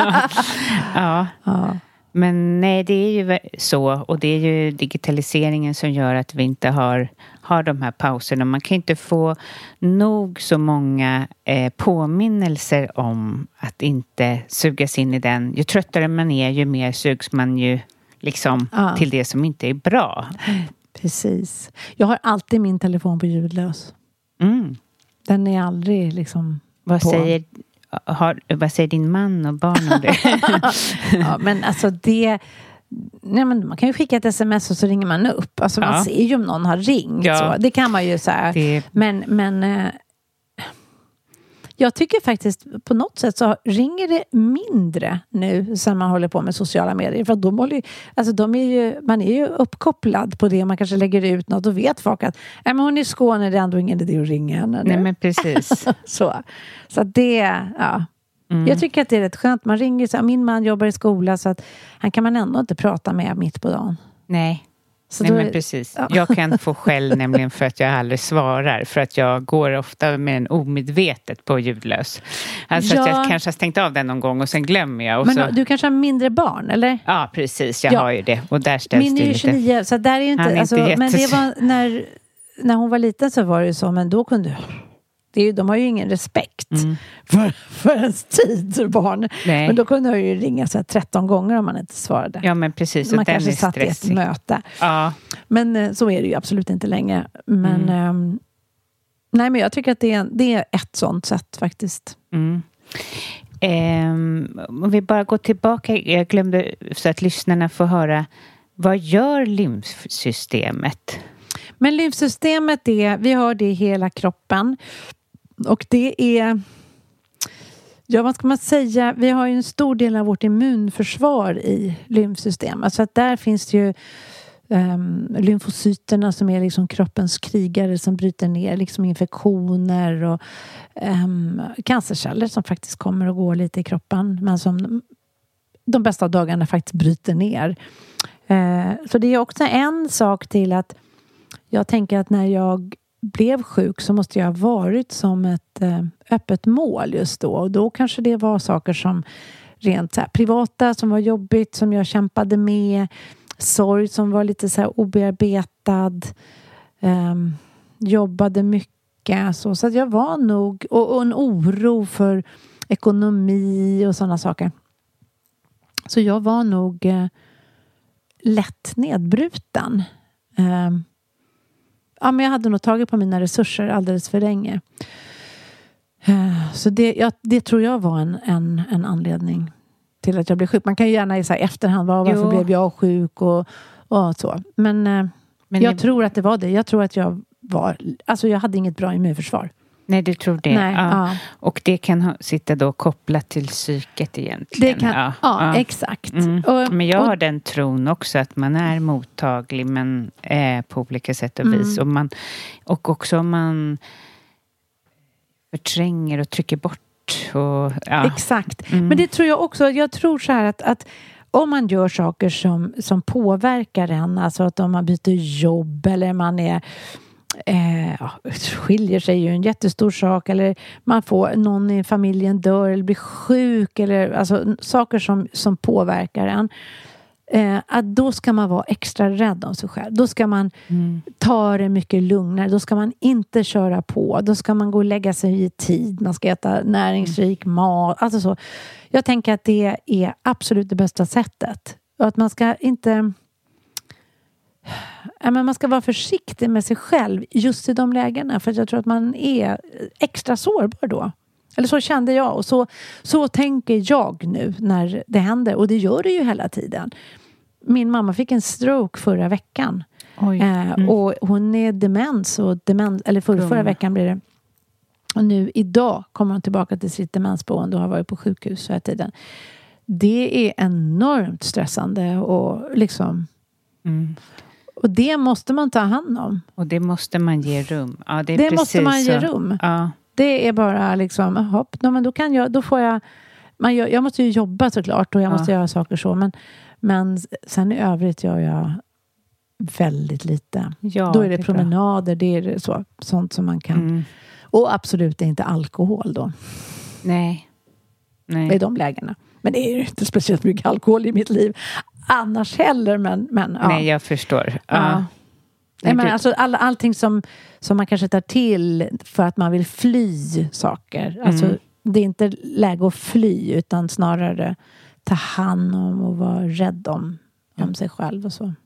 Ja. Men nej, det är ju så. Och det är ju digitaliseringen som gör att vi inte har de här pauserna. Man kan inte få nog så många påminnelser om att inte sugas in i den. Ju tröttare man är, ju mer sugs man ju liksom till det som inte är bra. Precis. Jag har alltid min telefon på ljudlös. Den är aldrig liksom vad säger din man och barn om det? Ja, men alltså det... Nej, men man kan ju skicka ett sms och så ringer man upp. Alltså man ser ju om någon har ringt. Ja. Så. Det kan man ju säga. Men jag tycker faktiskt på något sätt så ringer det mindre nu sen man håller på med sociala medier. För att man är ju uppkopplad på det. Man kanske lägger ut något och vet folk att men hon är i Skåne, det är ändå ingen idé att ringa henne. Nej, men precis. så det, Jag tycker att det är rätt skönt. Man ringer så min man jobbar i skola så att han kan man ändå inte prata med mitt på dagen. Nej. Men precis. Ja. Jag kan få skäll nämligen för att jag aldrig svarar. För att jag går ofta med en omedvetet på ljudlös. Alltså att jag kanske har stängt av den någon gång och sen glömmer jag. Men du kanske har mindre barn, eller? Ja, precis. Jag har ju det. Och där ställs min är ju 29, så där är ju inte... men det var när hon var liten så var det ju så. Men då kunde... De har ju ingen respekt för ens tid, barn. Nej. Men då kunde jag ju ringa så 13 gånger om man inte svarade. Ja, men precis. Man kanske satt i ett möte. Ja. Men så är det ju absolut inte längre. Men, nej, men jag tycker att det är ett sånt sätt faktiskt. Om vi bara går tillbaka. Jag glömde så att lyssnarna får höra. Vad gör lymfsystemet? Men lymfsystemet vi har det i hela kroppen. Och det är, ja vad ska man säga, vi har ju en stor del av vårt immunförsvar i lymfsystemet. Så att där finns det ju lymfocyterna som är liksom kroppens krigare som bryter ner liksom infektioner och cancerceller som faktiskt kommer och går lite i kroppen. Men som de bästa av dagarna faktiskt bryter ner. Så det är också en sak till att jag tänker att när jag blev sjuk så måste jag ha varit som ett öppet mål just då. Och då kanske det var saker som rent så här, privata som var jobbigt, som jag kämpade med. Sorg som var lite så här obearbetad. Jobbade mycket. Så att jag var nog, och en oro för ekonomi och sådana saker. Så jag var nog lätt nedbruten. Ja, men jag hade nog tagit på mina resurser alldeles för länge. Så det tror jag var en anledning till att jag blev sjuk. Man kan ju gärna i så här efterhand varför blev jag sjuk och så. Men jag tror att det var det. Jag tror att jag hade inget bra immunförsvar. Nej, du tror det. Nej, ja. Och det kan sitta då kopplat till psyket egentligen. Det kan, exakt. Men jag har den tron också att man är mottaglig men på olika sätt och vis. Och också om man förtränger och trycker bort. Exakt. Men det tror jag också. Jag tror så här att om man gör saker som påverkar en, alltså att om man byter jobb eller man är skiljer sig ju en jättestor sak, eller man får någon i familjen dör eller blir sjuk, eller alltså saker som påverkar en, att då ska man vara extra rädd om sig själv. Då ska man ta det mycket lugnare. Då ska man inte köra på. Då ska man gå och lägga sig i tid. Man ska äta näringsrik mat. Alltså så. Jag tänker att det är absolut det bästa sättet. Och att man ska inte... Men man ska vara försiktig med sig själv just i de lägena. För jag tror att man är extra sårbar då. Eller så kände jag. Och så tänker jag nu när det händer. Och det gör det ju hela tiden. Min mamma fick en stroke förra veckan. Och hon är demens. Eller förra veckan blir det. Och nu idag kommer hon tillbaka till sitt demensboende. Och har varit på sjukhus hela tiden. Det är enormt stressande. Och liksom... Och det måste man ta hand om. Och det måste man ge rum. Ja, det måste man ge rum. Ja. Det är bara liksom, hopp, men då får jag... Jag måste ju jobba såklart. Och jag måste göra saker så. Men sen i övrigt gör jag väldigt lite. Ja, då är det promenader. Det är så, sånt som man kan... Och absolut inte alkohol då. Nej. Det är de lägena. Men det är ju inte speciellt mycket alkohol i mitt liv. Annars heller, men ja. Nej, jag förstår. Ja. Nej, men alltså allting som man kanske tar till för att man vill fly saker. Alltså, det är inte läge att fly, utan snarare ta hand om och vara rädd om sig själv och så.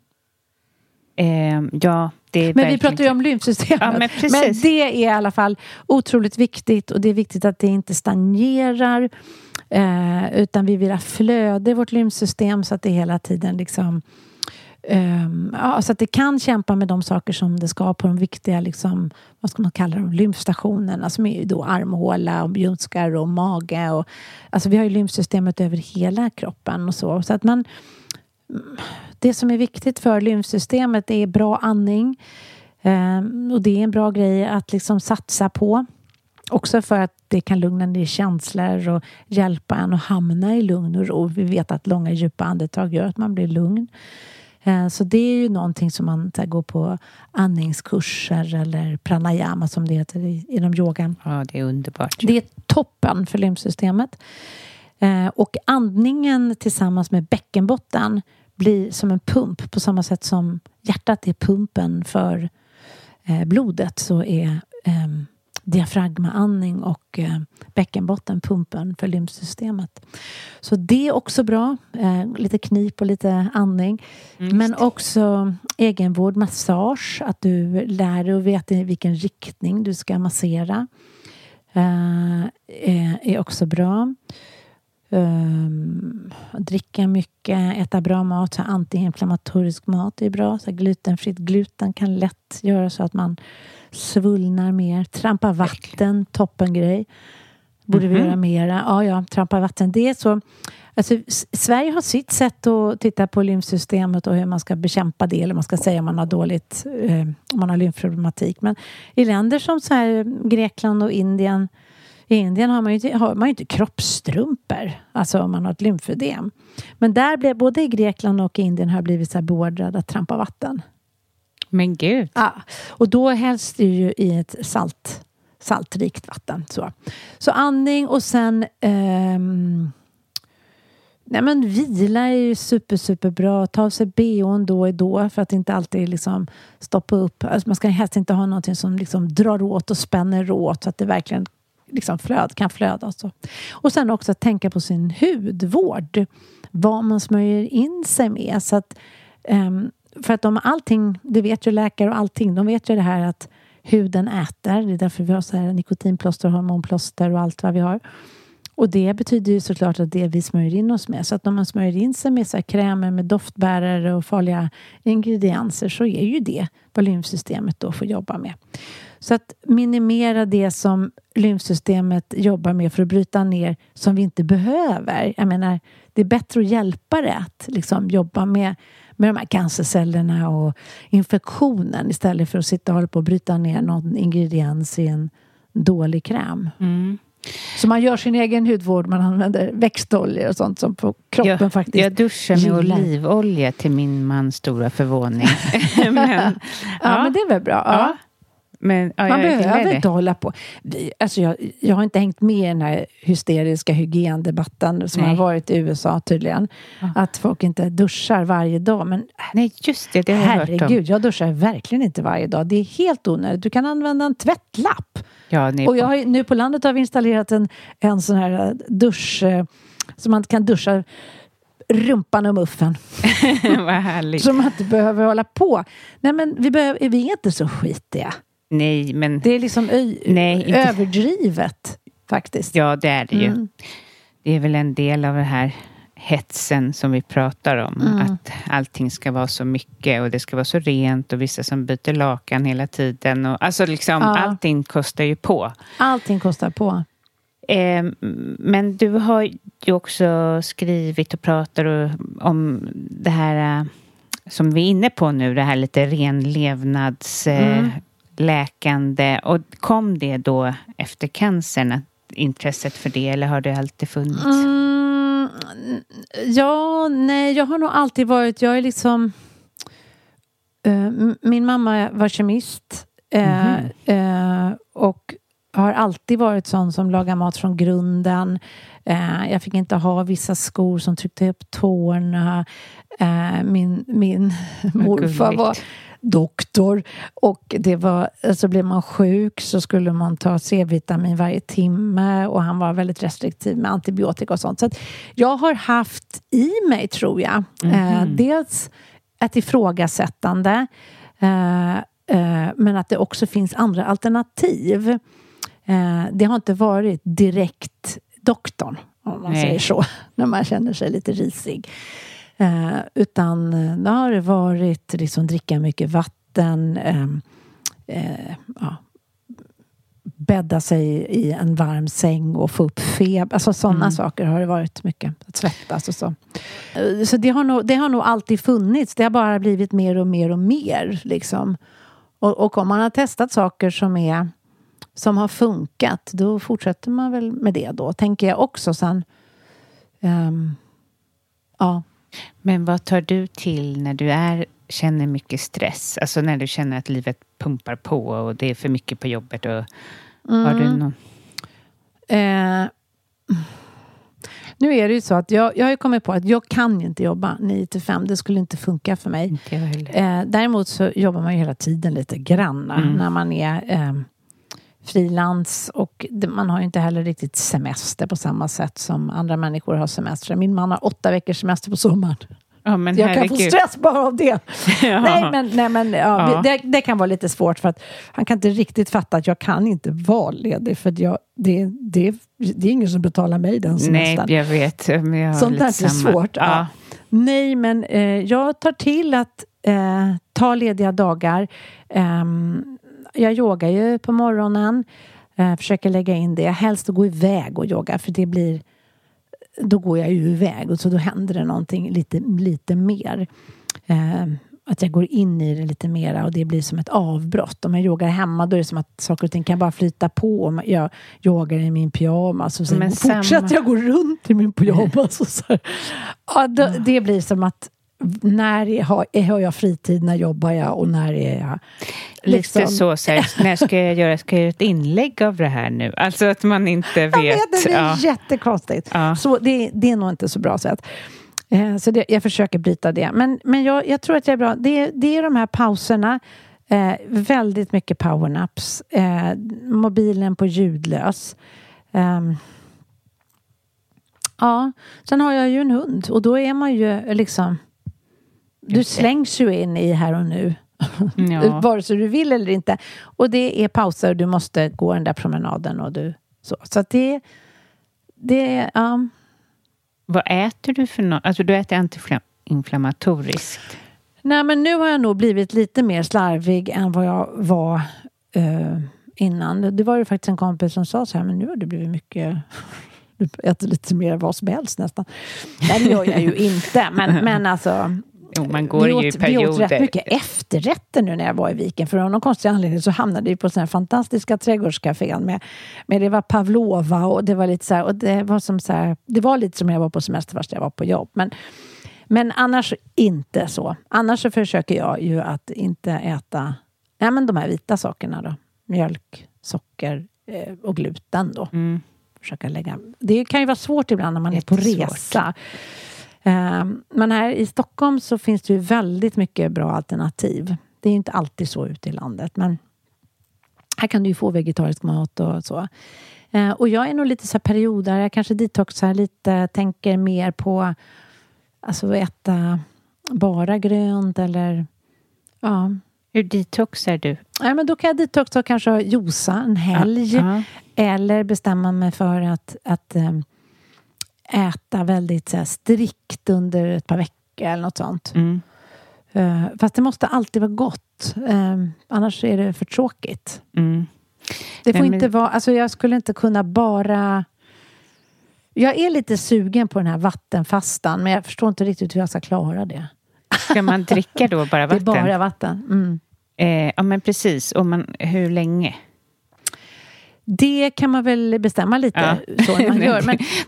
Ja, det är men vi pratar ju om lymfsystemet. Ja, men det är i alla fall otroligt viktigt. Och det är viktigt att det inte stagnerar. Utan vi vill ha flöde i vårt lymfsystem. Så att det hela tiden liksom... så att det kan kämpa med de saker som det ska på de viktiga, liksom, vad ska man kalla dem, lymfstationerna, som är ju då armhåla och ljumskar och mage. Och, alltså vi har ju lymfsystemet över hela kroppen och så. Så att det som är viktigt för lymfsystemet är bra andning. Och det är en bra grej att liksom satsa på. Också för att det kan lugna ner känslor och hjälpa en att hamna i lugn och ro. Vi vet att långa djupa andetag gör att man blir lugn. Så det är ju någonting som man går på andningskurser eller pranayama som det heter inom yogan. Ja, det är underbart. Det är toppen för lymfsystemet. Och andningen tillsammans med bäckenbotten blir som en pump. På samma sätt som hjärtat är pumpen för blodet, så är diafragmaandning och bäckenbotten pumpen för lymfsystemet. Så det är också bra. Lite knip och lite andning. Men också egenvård, massage. Att du lär dig och vet i vilken riktning du ska massera. Är också bra. Dricka mycket, äta bra mat, så antiinflammatorisk mat är bra, så glutenfritt. Gluten kan lätt göra så att man svullnar mer. Trampa vatten, toppengrej. Borde vi göra mera? Ja, trampa vatten. Det är så. Alltså, Sverige har sitt sätt att titta på lymfsystemet och hur man ska bekämpa det, eller man ska säga om man har dåligt, om man har lymfproblematik. Men i länder som så här Grekland och Indien, i Indien har man ju inte kroppstrumpor, alltså om man har ett lymfödem. Men där blev både i Grekland och i Indien har blivit så här beordrade att trampa vatten. Men gud. Ja, och då helst det ju i ett saltrikt vatten. Så andning och sen vila är ju super bra. Ta av sig BH:n då och då för att inte alltid liksom stoppa upp. Alltså man ska helst inte ha någonting som liksom drar åt och spänner åt så att det verkligen liksom kan flöda. Och sen också att tänka på sin hudvård. Vad man smörjer in sig med. Så att, för att om allting, det vet ju läkare och allting, de vet ju det här att huden äter. Det är därför vi har så här nikotinplåster, hormonplåster och allt vad vi har. Och det betyder ju såklart att det vi smörjer in oss med. Så att om man smörjer in sig med så här krämer med doftbärare och farliga ingredienser, så är ju det vad lymfsystemet då får jobba med. Så att minimera det som lymfsystemet jobbar med för att bryta ner som vi inte behöver. Jag menar, det är bättre att hjälpa det att liksom jobba med de här cancercellerna och infektionen istället för att sitta och hålla på och bryta ner någon ingrediens i en dålig kräm. Så man gör sin egen hudvård, man använder växtolja och sånt som på kroppen faktiskt. Jag duschar med olivolja till min mans stora förvåning. men det är väl bra. Ja. Men, man behöver inte hålla på. Alltså jag har inte hängt med i den här hysteriska hygiendebatten som har varit i USA tydligen. Att folk inte duschar varje dag. Men nej, just det har jag hört om. Herregud, jag duschar verkligen inte varje dag. Det är helt onödigt. Du kan använda en tvättlapp. Ja, och nu på landet har vi installerat en sån här dusch så man kan duscha rumpan och muffen. Vad härligt. Så man inte behöver hålla på. Nej, men vi är inte så skitiga. Nej, men det är liksom överdrivet faktiskt. Ja, det är det ju. Det är väl en del av det här hetsen som vi pratar om. Att allting ska vara så mycket och det ska vara så rent och vissa som byter lakan hela tiden. Och, alltså liksom, allting kostar ju på. Allting kostar på. Men du har ju också skrivit och pratar om det här som vi är inne på nu. Det här lite renlevnads... läkande. Och kom det då efter cancern, intresset för det, eller har det alltid funnits? Jag har nog alltid varit, jag är liksom min mamma var kemist och har alltid varit sån som lagar mat från grunden. Jag fick inte ha vissa skor som tryckte upp tårna. Min morfar var doktor och det var, alltså blev man sjuk så skulle man ta C-vitamin varje timme och han var väldigt restriktiv med antibiotika och sånt. Så att jag har haft i mig, tror jag, dels ett ifrågasättande men att det också finns andra alternativ. Det har inte varit direkt doktorn, om man säger så, när man känner sig lite risig. Utan det har varit liksom dricka mycket vatten, bädda sig i en varm säng och få upp feber. Alltså sådana saker har det varit mycket. Att svettas och så. Så det har nog alltid funnits. Det har bara blivit mer och mer och mer. Liksom. Och om man har testat saker som har funkat, då fortsätter man väl med det då. Tänker jag också sen. Men vad tar du till när du känner mycket stress? Alltså när du känner att livet pumpar på och det är för mycket på jobbet. Och, har du någon? Nu är det ju så att jag har kommit på att jag kan inte jobba 9-5. Det skulle inte funka för mig. Däremot så jobbar man ju hela tiden lite grann när man är frilans, och man har ju inte heller riktigt semester på samma sätt som andra människor har semester. Min man har 8 veckors semester på sommaren. Ja, men jag kan få stress bara av det. Ja. Nej, men ja, det kan vara lite svårt för att han kan inte riktigt fatta att jag kan inte vara ledig för att det är ingen som betalar mig den semestern. Nej, jag vet. Men jag sånt där är svårt. Ja. Nej, men jag tar till att ta lediga dagar. Jag yogar ju på morgonen. Försöker lägga in det. Helst att gå iväg och yoga för det blir... Då går jag ju iväg och så då händer det någonting lite mer. Att jag går in i det lite mer och det blir som ett avbrott. Om jag yogar hemma då är det som att saker och ting kan bara flyta på. Om jag yogar i min pyjamas och sen fortsätter jag gå runt i min pyjamas. Och så här. Ja, det blir som att när har jag fritid, när jobbar jag och när är jag liksom... Lite så här, när ska jag göra ett inlägg av det här nu? Alltså att man inte vet. Jag vet, det är jättekonstigt. Ja. Så det är nog inte så bra sätt. Så jag försöker bryta det. Men jag tror att jag är bra. Det är de här pauserna. Väldigt mycket powernaps. Mobilen på ljudlös. Ja, sen har jag ju en hund. Och då är man ju liksom... Du slängs ju in i här och nu. Ja. Vare sig du vill eller inte. Och det är pauser och du måste gå den där promenaden. Och så att det Vad äter du för något? Alltså du äter antiinflammatoriskt. Nej, men nu har jag nog blivit lite mer slarvig än vad jag var innan. Det var ju faktiskt en kompis som sa så här, men nu har det blivit mycket... Du äter lite mer vad som helst nästan. Nej, det gör jag ju inte. Men alltså... Jo, man går ju i perioder. Vi åt rätt mycket efterrätter nu när jag var i Viken. För av någon konstig anledning så hamnade vi på sån här fantastiska trädgårdscafén med det var pavlova och det var lite så här, och det var som så här, det var lite som jag var på semester fast jag var på jobb. Men annars inte så. Annars så försöker jag ju att inte äta de här vita sakerna då. Mjölk, socker och gluten då. Försöka lägga. Det kan ju vara svårt ibland när man är på resa. Men här i Stockholm så finns det ju väldigt mycket bra alternativ. Det är inte alltid så ute i landet. Men här kan du ju få vegetarisk mat och så. Och jag är nog lite så här perioder. Jag kanske detoxar lite. Tänker mer på alltså äta bara grönt eller ja. Hur detoxar du? Ja, men då kan jag detoxa och kanske josa en helg. Eller bestämma mig för att äta väldigt så här, strikt under ett par veckor eller något sånt. Fast det måste alltid vara gott. Annars är det för tråkigt. Det får inte vara... Alltså jag skulle inte kunna bara... Jag är lite sugen på den här vattenfastan. Men jag förstår inte riktigt hur jag ska klara det. Ska man dricka då bara vatten? Det är bara vatten. Ja, men precis. Och hur länge? Det kan man väl bestämma lite så man gör.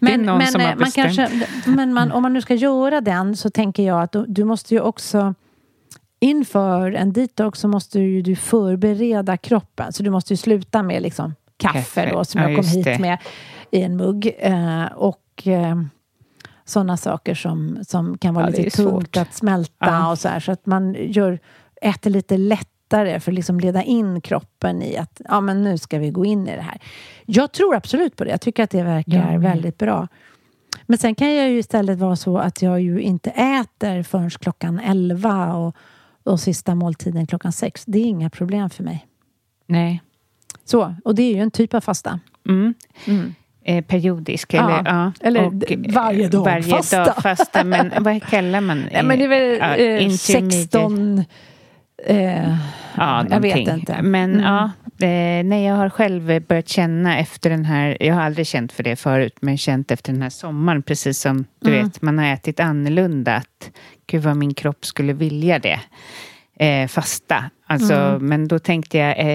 Men om man nu ska göra den så tänker jag att du måste ju också inför en detox så måste du förbereda kroppen. Så du måste ju sluta med liksom kaffe då som jag kom hit med i en mugg. Och sådana saker som kan vara lite tungt att smälta och så här. Så att man äter lite lätt för att liksom leda in kroppen i att men nu ska vi gå in i det här. Jag tror absolut på det. Jag tycker att det verkar väldigt bra. Men sen kan jag ju istället vara så att jag ju inte äter förrän klockan 11 och sista måltiden klockan 6. Det är inga problem för mig. Nej. Så, och det är ju en typ av fasta. Periodisk eller varje dag fasta. Men vad kallar man? Men det är väl 16... jag vet inte. Men nej, jag har själv börjat känna efter den här, jag har aldrig känt för det förut, men känt efter den här sommaren, precis som du vet, man har ätit annorlunda, att gud vad min kropp skulle vilja det fasta, alltså, men då tänkte jag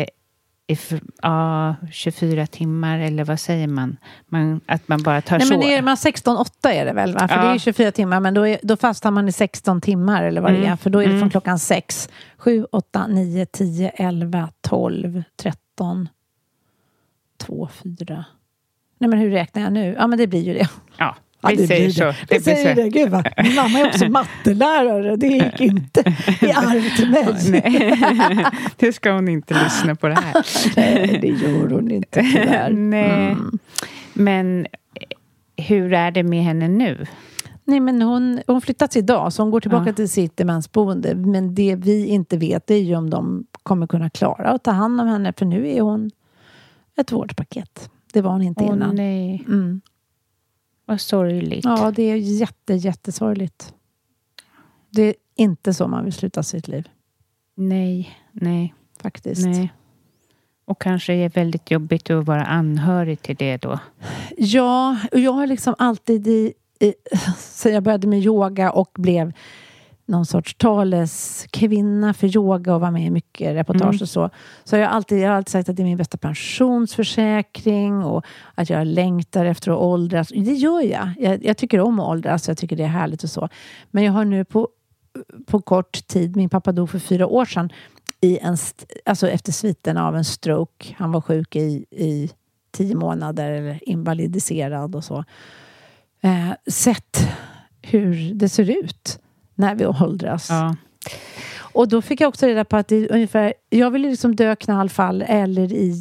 24 timmar eller vad säger man? Att man bara tar så. Nej, men är man 16-8 är det väl, va? För det är 24 timmar, men då fastar man i 16 timmar eller vad det är, för då är det från klockan 6, 7, 8, 9, 10, 11, 12, 13, 2, 4. Nej, men hur räknar jag nu? Ja, men det blir ju det. Ja. Vi säger så. Det säger det. Gud, va? Min mamma är också mattelärare. Det gick inte i arv till mig. Det ska hon inte lyssna på det här. Nej, det gör hon inte tyvärr. Nej. Men hur är det med henne nu? Nej, men hon flyttats idag, så hon går tillbaka till sitt demensboende. Men det vi inte vet är ju om de kommer kunna klara att ta hand om henne. För nu är hon ett vårdpaket. Det var hon inte innan. Nej. Vad sorgligt. Ja, det är jättesorgligt. Det är inte så man vill sluta sitt liv. Nej. Faktiskt. Nej. Och kanske är väldigt jobbigt att vara anhörig till det då. Ja, och jag har liksom alltid sen jag började med yoga och blev någon sorts taleskvinna för yoga och var med i mycket reportage och så har jag har alltid sagt att det är min bästa pensionsförsäkring och att jag längtar efter att åldras. Det gör jag. Jag tycker om att åldras, jag tycker det är härligt och så. Men jag har nu på kort tid, min pappa dog för 4 år sedan alltså efter sviten av en stroke. Han var sjuk i 10 månader eller invalidiserad och så. Sett hur det ser ut när vi åldras. Ja. Och då fick jag också reda på att det ungefär, jag vill liksom dö knallfall eller i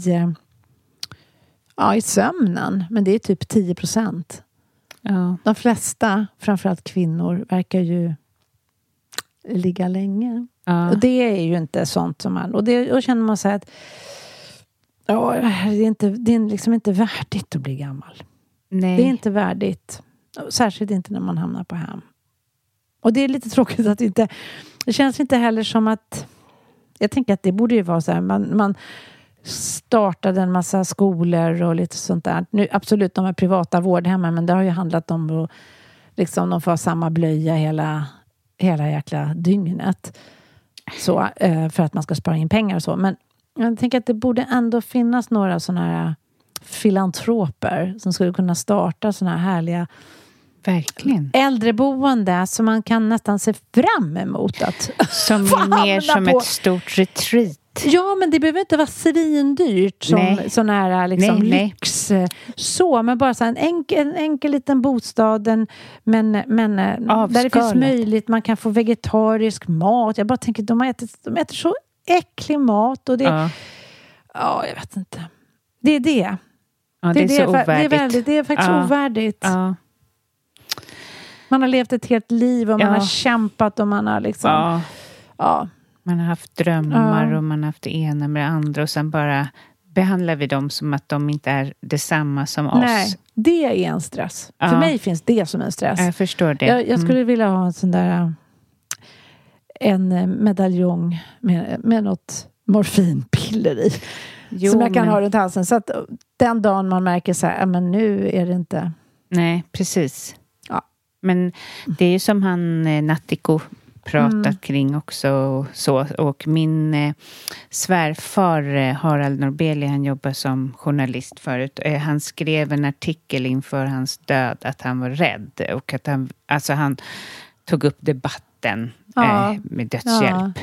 sömnen. Men det är typ 10%. Ja. De flesta, framförallt kvinnor, verkar ju ligga länge. Ja. Och det är ju inte sånt som man... Och då känner man sig att det är liksom inte värdigt att bli gammal. Nej. Det är inte värdigt. Särskilt inte när man hamnar på hem. Och det är lite tråkigt att inte... Det känns inte heller som att... Jag tänker att det borde ju vara så här. Man startade en massa skolor och lite sånt där. Nu, absolut, de är privata vårdhemmen. Men det har ju handlat om att liksom, de får samma blöja hela jäkla dygnet. Så, för att man ska spara in pengar och så. Men jag tänker att det borde ändå finnas några sådana här filantroper som skulle kunna starta sådana här härliga äldreboende som man kan nästan se fram emot att som är mer som ett stort retreat. Ja, men det behöver inte vara svindyrt som sån här liksom lyx. Så, men bara så en enkel liten bostad, men där det finns möjligt, man kan få vegetarisk mat. Jag bara tänker, de äter så äcklig mat och det jag vet inte. Det är det. Ja, det är så ovärdigt. Det är faktiskt ovärdigt. Ja. Man har levt ett helt liv och man har kämpat och man har liksom... Ja. Man har haft drömmar och man har haft det ena med det andra och sen bara behandlar vi dem som att de inte är detsamma som oss. Nej, det är en stress. För mig finns det som en stress. Jag förstår det. Jag skulle vilja ha en sån där en medaljong med något morfinpiller i. Som jag kan ha runt halsen. Så att den dagen man märker så här, men nu är det inte... Nej, precis. Ja. Men det är ju som han Nattiko pratat kring också och så. Och min svärfar Harald Norbeli, han jobbar som journalist förut. Han skrev en artikel inför hans död att han var rädd. Och att han tog upp debatten med dödshjälp.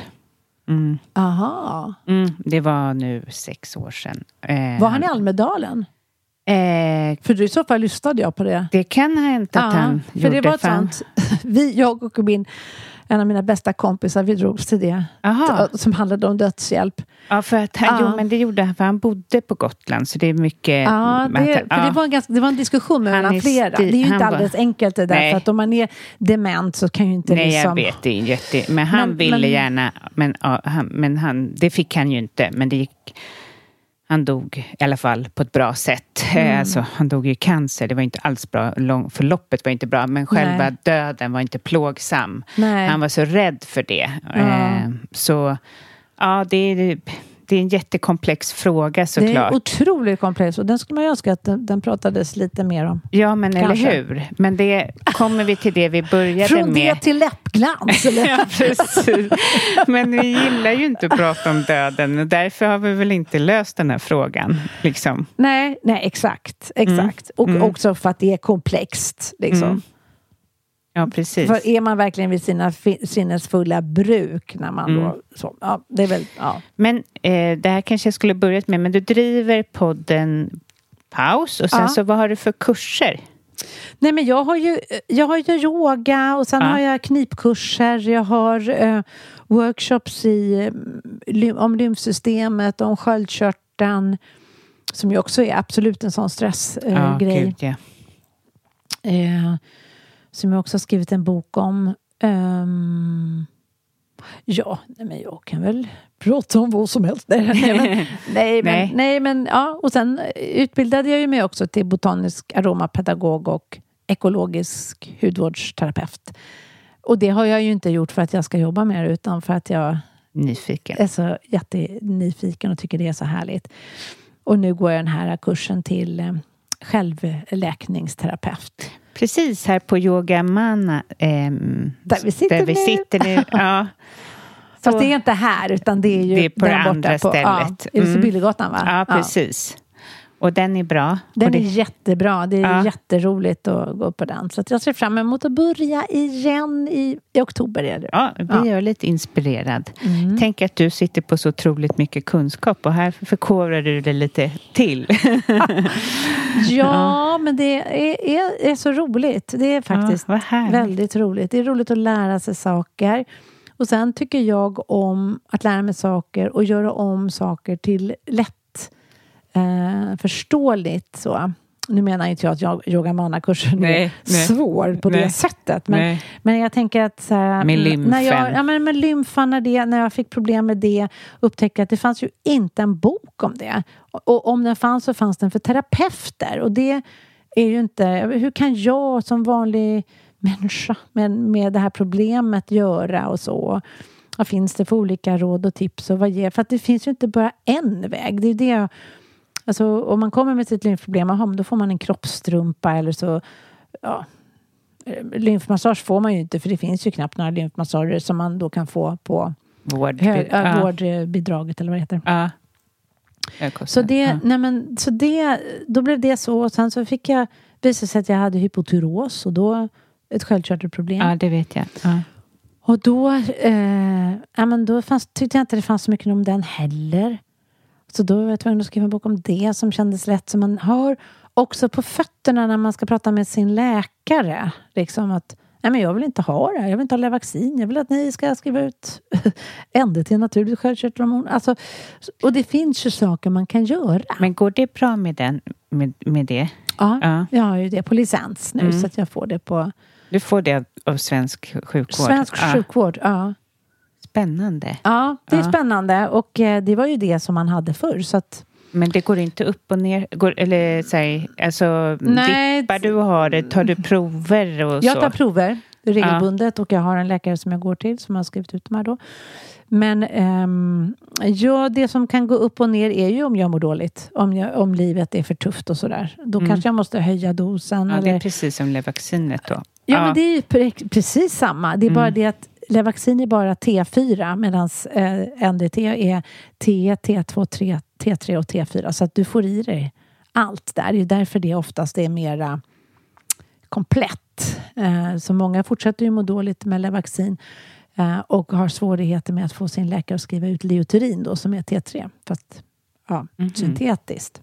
Aha. Det var nu 6 år sedan. Var han i Almedalen? För i så fall lyssnade jag på det. Det kan ha hänt att han för det var sånt. Jag och en av mina bästa kompisar, vi drogs till det. Som handlade om dödshjälp. Ja, för att men det gjorde han, för han bodde på Gotland, så det är mycket... Det var en diskussion mellan flera. Det är ju inte alldeles enkelt det där, för att om man är dement så kan ju inte jag vet, det är men han ville gärna, men det fick han ju inte, men det gick... Han dog i alla fall på ett bra sätt. Alltså, han dog i cancer. Det var inte alls bra. Förloppet var inte bra. Men själva döden var inte plågsam. Nej. Han var så rädd för det. Så ja, det är en jättekomplex fråga såklart. Det är otroligt komplex. Och den skulle man ju önska att den pratades lite mer om. Ja, men kanske. Eller hur? Men det kommer vi till det vi började från med. Från det till läppglans. Eller? Ja, precis. Men vi gillar ju inte att prata om döden. Och därför har vi väl inte löst den här frågan. Liksom. Nej, exakt. Och också för att det är komplext. Liksom. Ja, precis. För är man verkligen vid sina sinnesfulla bruk när man då... Så, det är väl... Ja. Men det här kanske jag skulle börjat med. Men du driver podden Paus. Och sen så vad har du för kurser? Nej, men jag har ju yoga och sen har jag knipkurser. Jag har workshops om lymfsystemet, om sköldkörteln. Som ju också är absolut en sån stressgrej. Gud, ja. som jag också har skrivit en bok om. Men jag kan väl prata om vad som helst. Nej, men ja. Och sen utbildade jag ju mig också till botanisk aromapedagog och ekologisk hudvårdsterapeut. Och det har jag ju inte gjort för att jag ska jobba med det, utan för att jag är så jättenyfiken och tycker det är så härligt. Och nu går jag den här kursen till självläkningsterapeut. Precis, här på Yoga Mana. Där vi sitter nu. Ja. Fast det är inte här, utan det är ju det är på det andra stället. Ja, i Byllegatan, va? Ja, precis. Och den är bra. Den är jättebra. Det är jätteroligt att gå på den. Så att jag ser fram emot att börja igen i oktober. Är det. Ja, vi är lite inspirerad. Tänk att du sitter på så otroligt mycket kunskap. Och här förkovrar du det lite till. Men det är så roligt. Det är faktiskt väldigt roligt. Det är roligt att lära sig saker. Och sen tycker jag om att lära mig saker och göra om saker till lätt förståeligt så. Nu menar inte jag att Yoga Mana-kursen är svår på det sättet. Men jag tänker att så här, med lymfen. Med lymfan, när jag fick problem med det, upptäckte att det fanns ju inte en bok om det. Och om den fanns, så fanns den för terapeuter. Och det är ju inte... Hur kan jag som vanlig människa med det här problemet göra och så? Vad finns det för olika råd och tips? Och för att det finns ju inte bara en väg. Det är det. Alltså, om man kommer med sitt lymfproblem, då får man en kroppstrumpa eller så. Ja, lymfmassage får man ju inte, för det finns ju knappt några lymfmassager som man då kan få på vårdbidraget eller vad det heter. Ja. Då blev det så. Och sen så fick jag visa sig att jag hade hypotyros och då ett sköldkörtelproblem. Ja, det vet jag. Ja. Och då tyckte jag inte det fanns så mycket om den heller. Så då var jag tvungen att skriva en bok om det som kändes lätt. Som man har också på fötterna när man ska prata med sin läkare. Liksom att, jag vill inte ha det här. Jag vill inte ha Levaxin. Jag vill att ni ska skriva ut NDT, naturligt sköldkörtelhormon. Alltså, och det finns ju saker man kan göra. Men går det bra med det? Ja, jag har ju det på licens nu. Så att jag får det på... Du får det av svensk sjukvård? Svensk sjukvård, ja. Spännande. Ja, det är spännande. Och det var ju det som man hade förr. Så att... Men det går inte upp och ner? Dippar du och har det? Tar du prover och så? Jag tar prover regelbundet. Och jag har en läkare som jag går till som har skrivit ut de här då. Men det som kan gå upp och ner är ju om jag mår dåligt. Om livet är för tufft och sådär. Då kanske jag måste höja dosen. Ja, det är precis som Levaxinet då. Ja, men det är ju precis samma. Det är bara det att Levaxin är bara T4 medan NDT är T1, T2, T3 och T4. Så att du får i dig allt där. Det är därför det oftast är mera komplett. Så många fortsätter ju må dåligt med Levaxin och har svårigheter med att få sin läkare att skriva ut Leuterin då, som är T3. Fast syntetiskt.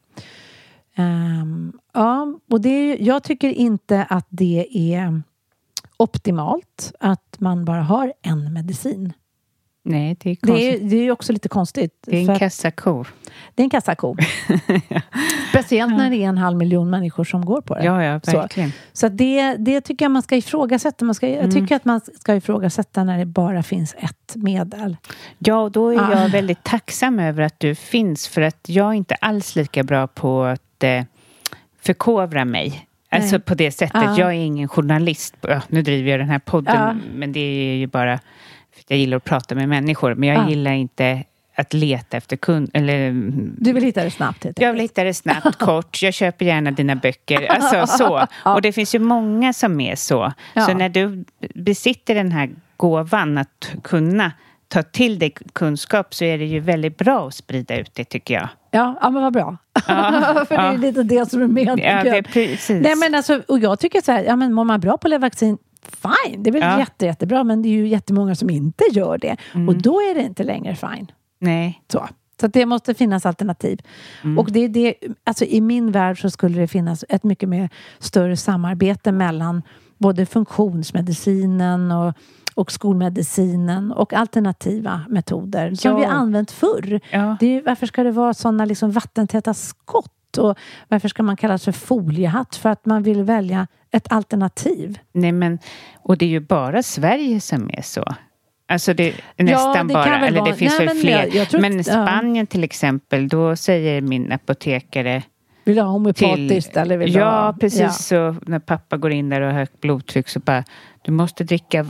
Och jag tycker inte att det är optimalt att man bara har en medicin. Nej, det är konstigt. Det är ju också lite konstigt. Det är en kassako. Det är en kassako. Speciellt när det är 500 000 människor som går på det. Ja, verkligen. Så det tycker jag man ska ifrågasätta. Jag tycker att man ska ifrågasätta när det bara finns ett medel. Ja, och då är jag väldigt tacksam över att du finns. För att jag är inte alls lika bra på att förkovra mig. Alltså på det sättet. Jag är ingen journalist. Nu driver jag den här podden. Men det är ju bara för att jag gillar att prata med människor. Men jag gillar inte att leta efter Du vill hitta det snabbt? Jag vill hitta det snabbt, kort. Jag köper gärna dina böcker. Alltså så. Och det finns ju många som är så. Så när du besitter den här gåvan att kunna ta till dig kunskap, så är det ju väldigt bra att sprida ut det, tycker jag. Ja, men vad bra. För det är lite det som är med. Ja, det är precis. Nej, men alltså, och jag tycker så här, mår man bra på Levaxin, fine. Det är väl jättebra, men det är ju jättemånga som inte gör det. Och då är det inte längre fine. Nej. Så att det måste finnas alternativ. Och det alltså i min värld så skulle det finnas ett mycket mer större samarbete mellan både funktionsmedicinen och skolmedicinen och alternativa metoder som vi använt förr. Ja. Varför ska det vara sådana liksom vattentäta skott hatt? Och varför ska man kallas för foliehatt? För att man vill välja ett alternativ. Nej, men och det är ju bara Sverige som är så. Alltså det är nästan det bara, eller vara. det finns Nej, väl fler. Men Spanien till exempel, då säger min apotekare, vill du ha homeopatiskt eller vill du ha? Ja, precis. Ja. Så när pappa går in där och har högt blodtryck så bara, du måste dricka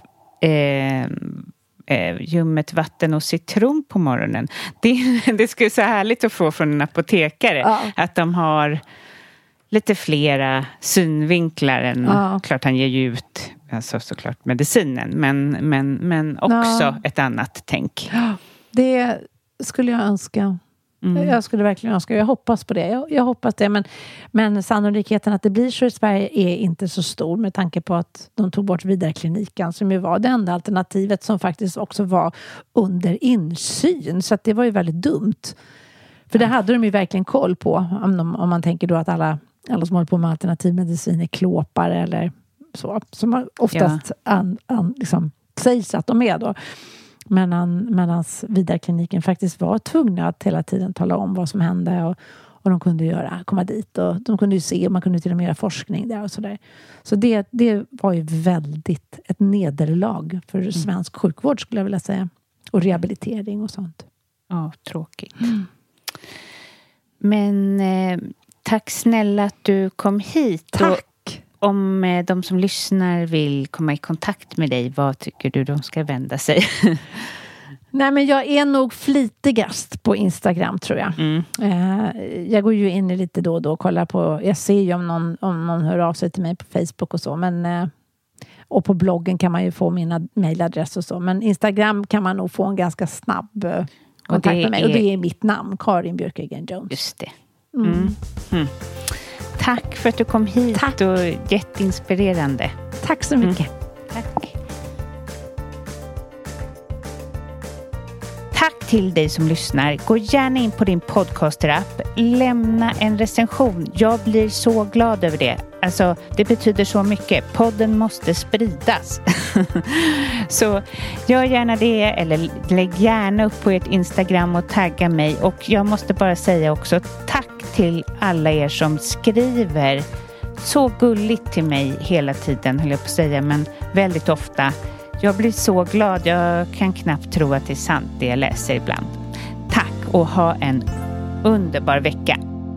ljummet vatten och citron på morgonen. Det skulle så härligt att få från en apotekare. Att de har lite flera synvinklar än, klart han ger ju ut, alltså såklart medicinen, men också ett annat tänk. Det skulle jag önska. Jag skulle verkligen önska, jag hoppas på det. Jag hoppas det, men sannolikheten att det blir så i Sverige är inte så stor med tanke på att de tog bort Vidarkliniken som ju var det enda alternativet som faktiskt också var under insyn. Så att det var ju väldigt dumt. För det hade de ju verkligen koll på om man tänker då att alla som håller på med alternativmedicin är klåpare eller så. Som man oftast liksom sägs att de är då. Medan Vidarkliniken faktiskt var tvungna att hela tiden tala om vad som hände och de kunde komma dit och de kunde ju se och man kunde till och med göra forskning där och sådär. Så det var ju väldigt ett nederlag för svensk sjukvård skulle jag vilja säga. Och rehabilitering och sånt. Ja, tråkigt. Men tack snälla att du kom hit. Tack! Om de som lyssnar vill komma i kontakt med dig, vad tycker du de ska vända sig? Nej, men jag är nog flitigast på Instagram tror jag. Jag går ju in lite då och då och kollar på, jag ser ju om någon hör av sig till mig på Facebook och så, men och på bloggen kan man ju få mina mejladress och så, men Instagram kan man nog få en ganska snabb kontakt med mig och det är mitt namn, Karin Björkegren Jones. Just det. Tack för att du kom hit. Tack. Och jätteinspirerande. Tack så mycket. Tack. Tack till dig som lyssnar. Gå gärna in på din podcaster-app. Lämna en recension. Jag blir så glad över det. Alltså, det betyder så mycket. Podden måste spridas. Så gör gärna det. Eller lägg gärna upp på ert Instagram och tagga mig. Och jag måste bara säga också tack till alla er som skriver. Så gulligt till mig hela tiden, höll jag på att säga. Men väldigt ofta. Jag blir så glad. Jag kan knappt tro att det är sant det jag läser ibland. Tack och ha en underbar vecka.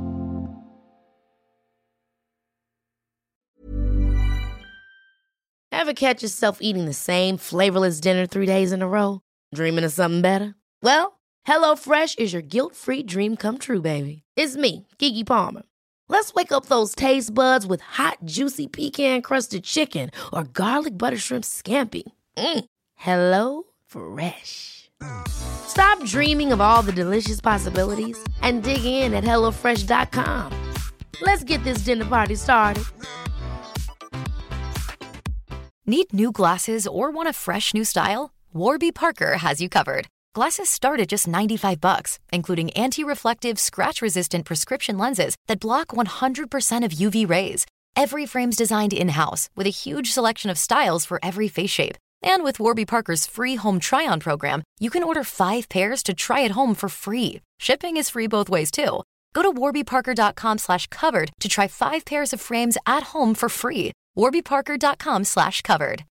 Ever catch yourself eating the same flavorless dinner 3 days in a row? Dreaming of something better? Well, HelloFresh is your guilt-free dream come true, baby. It's me, Keke Palmer. Let's wake up those taste buds with hot, juicy pecan-crusted chicken or garlic butter shrimp scampi. Hello Fresh. Stop dreaming of all the delicious possibilities and dig in at HelloFresh.com. Let's get this dinner party started. Need new glasses or want a fresh new style? Warby Parker has you covered. Glasses start at just $95, including anti-reflective, scratch-resistant prescription lenses that block 100% of UV rays. Every frame's designed in-house with a huge selection of styles for every face shape. And with Warby Parker's free home try-on program, you can order 5 pairs to try at home for free. Shipping is free both ways, too. Go to warbyparker.com/covered to try 5 pairs of frames at home for free. warbyparker.com/covered.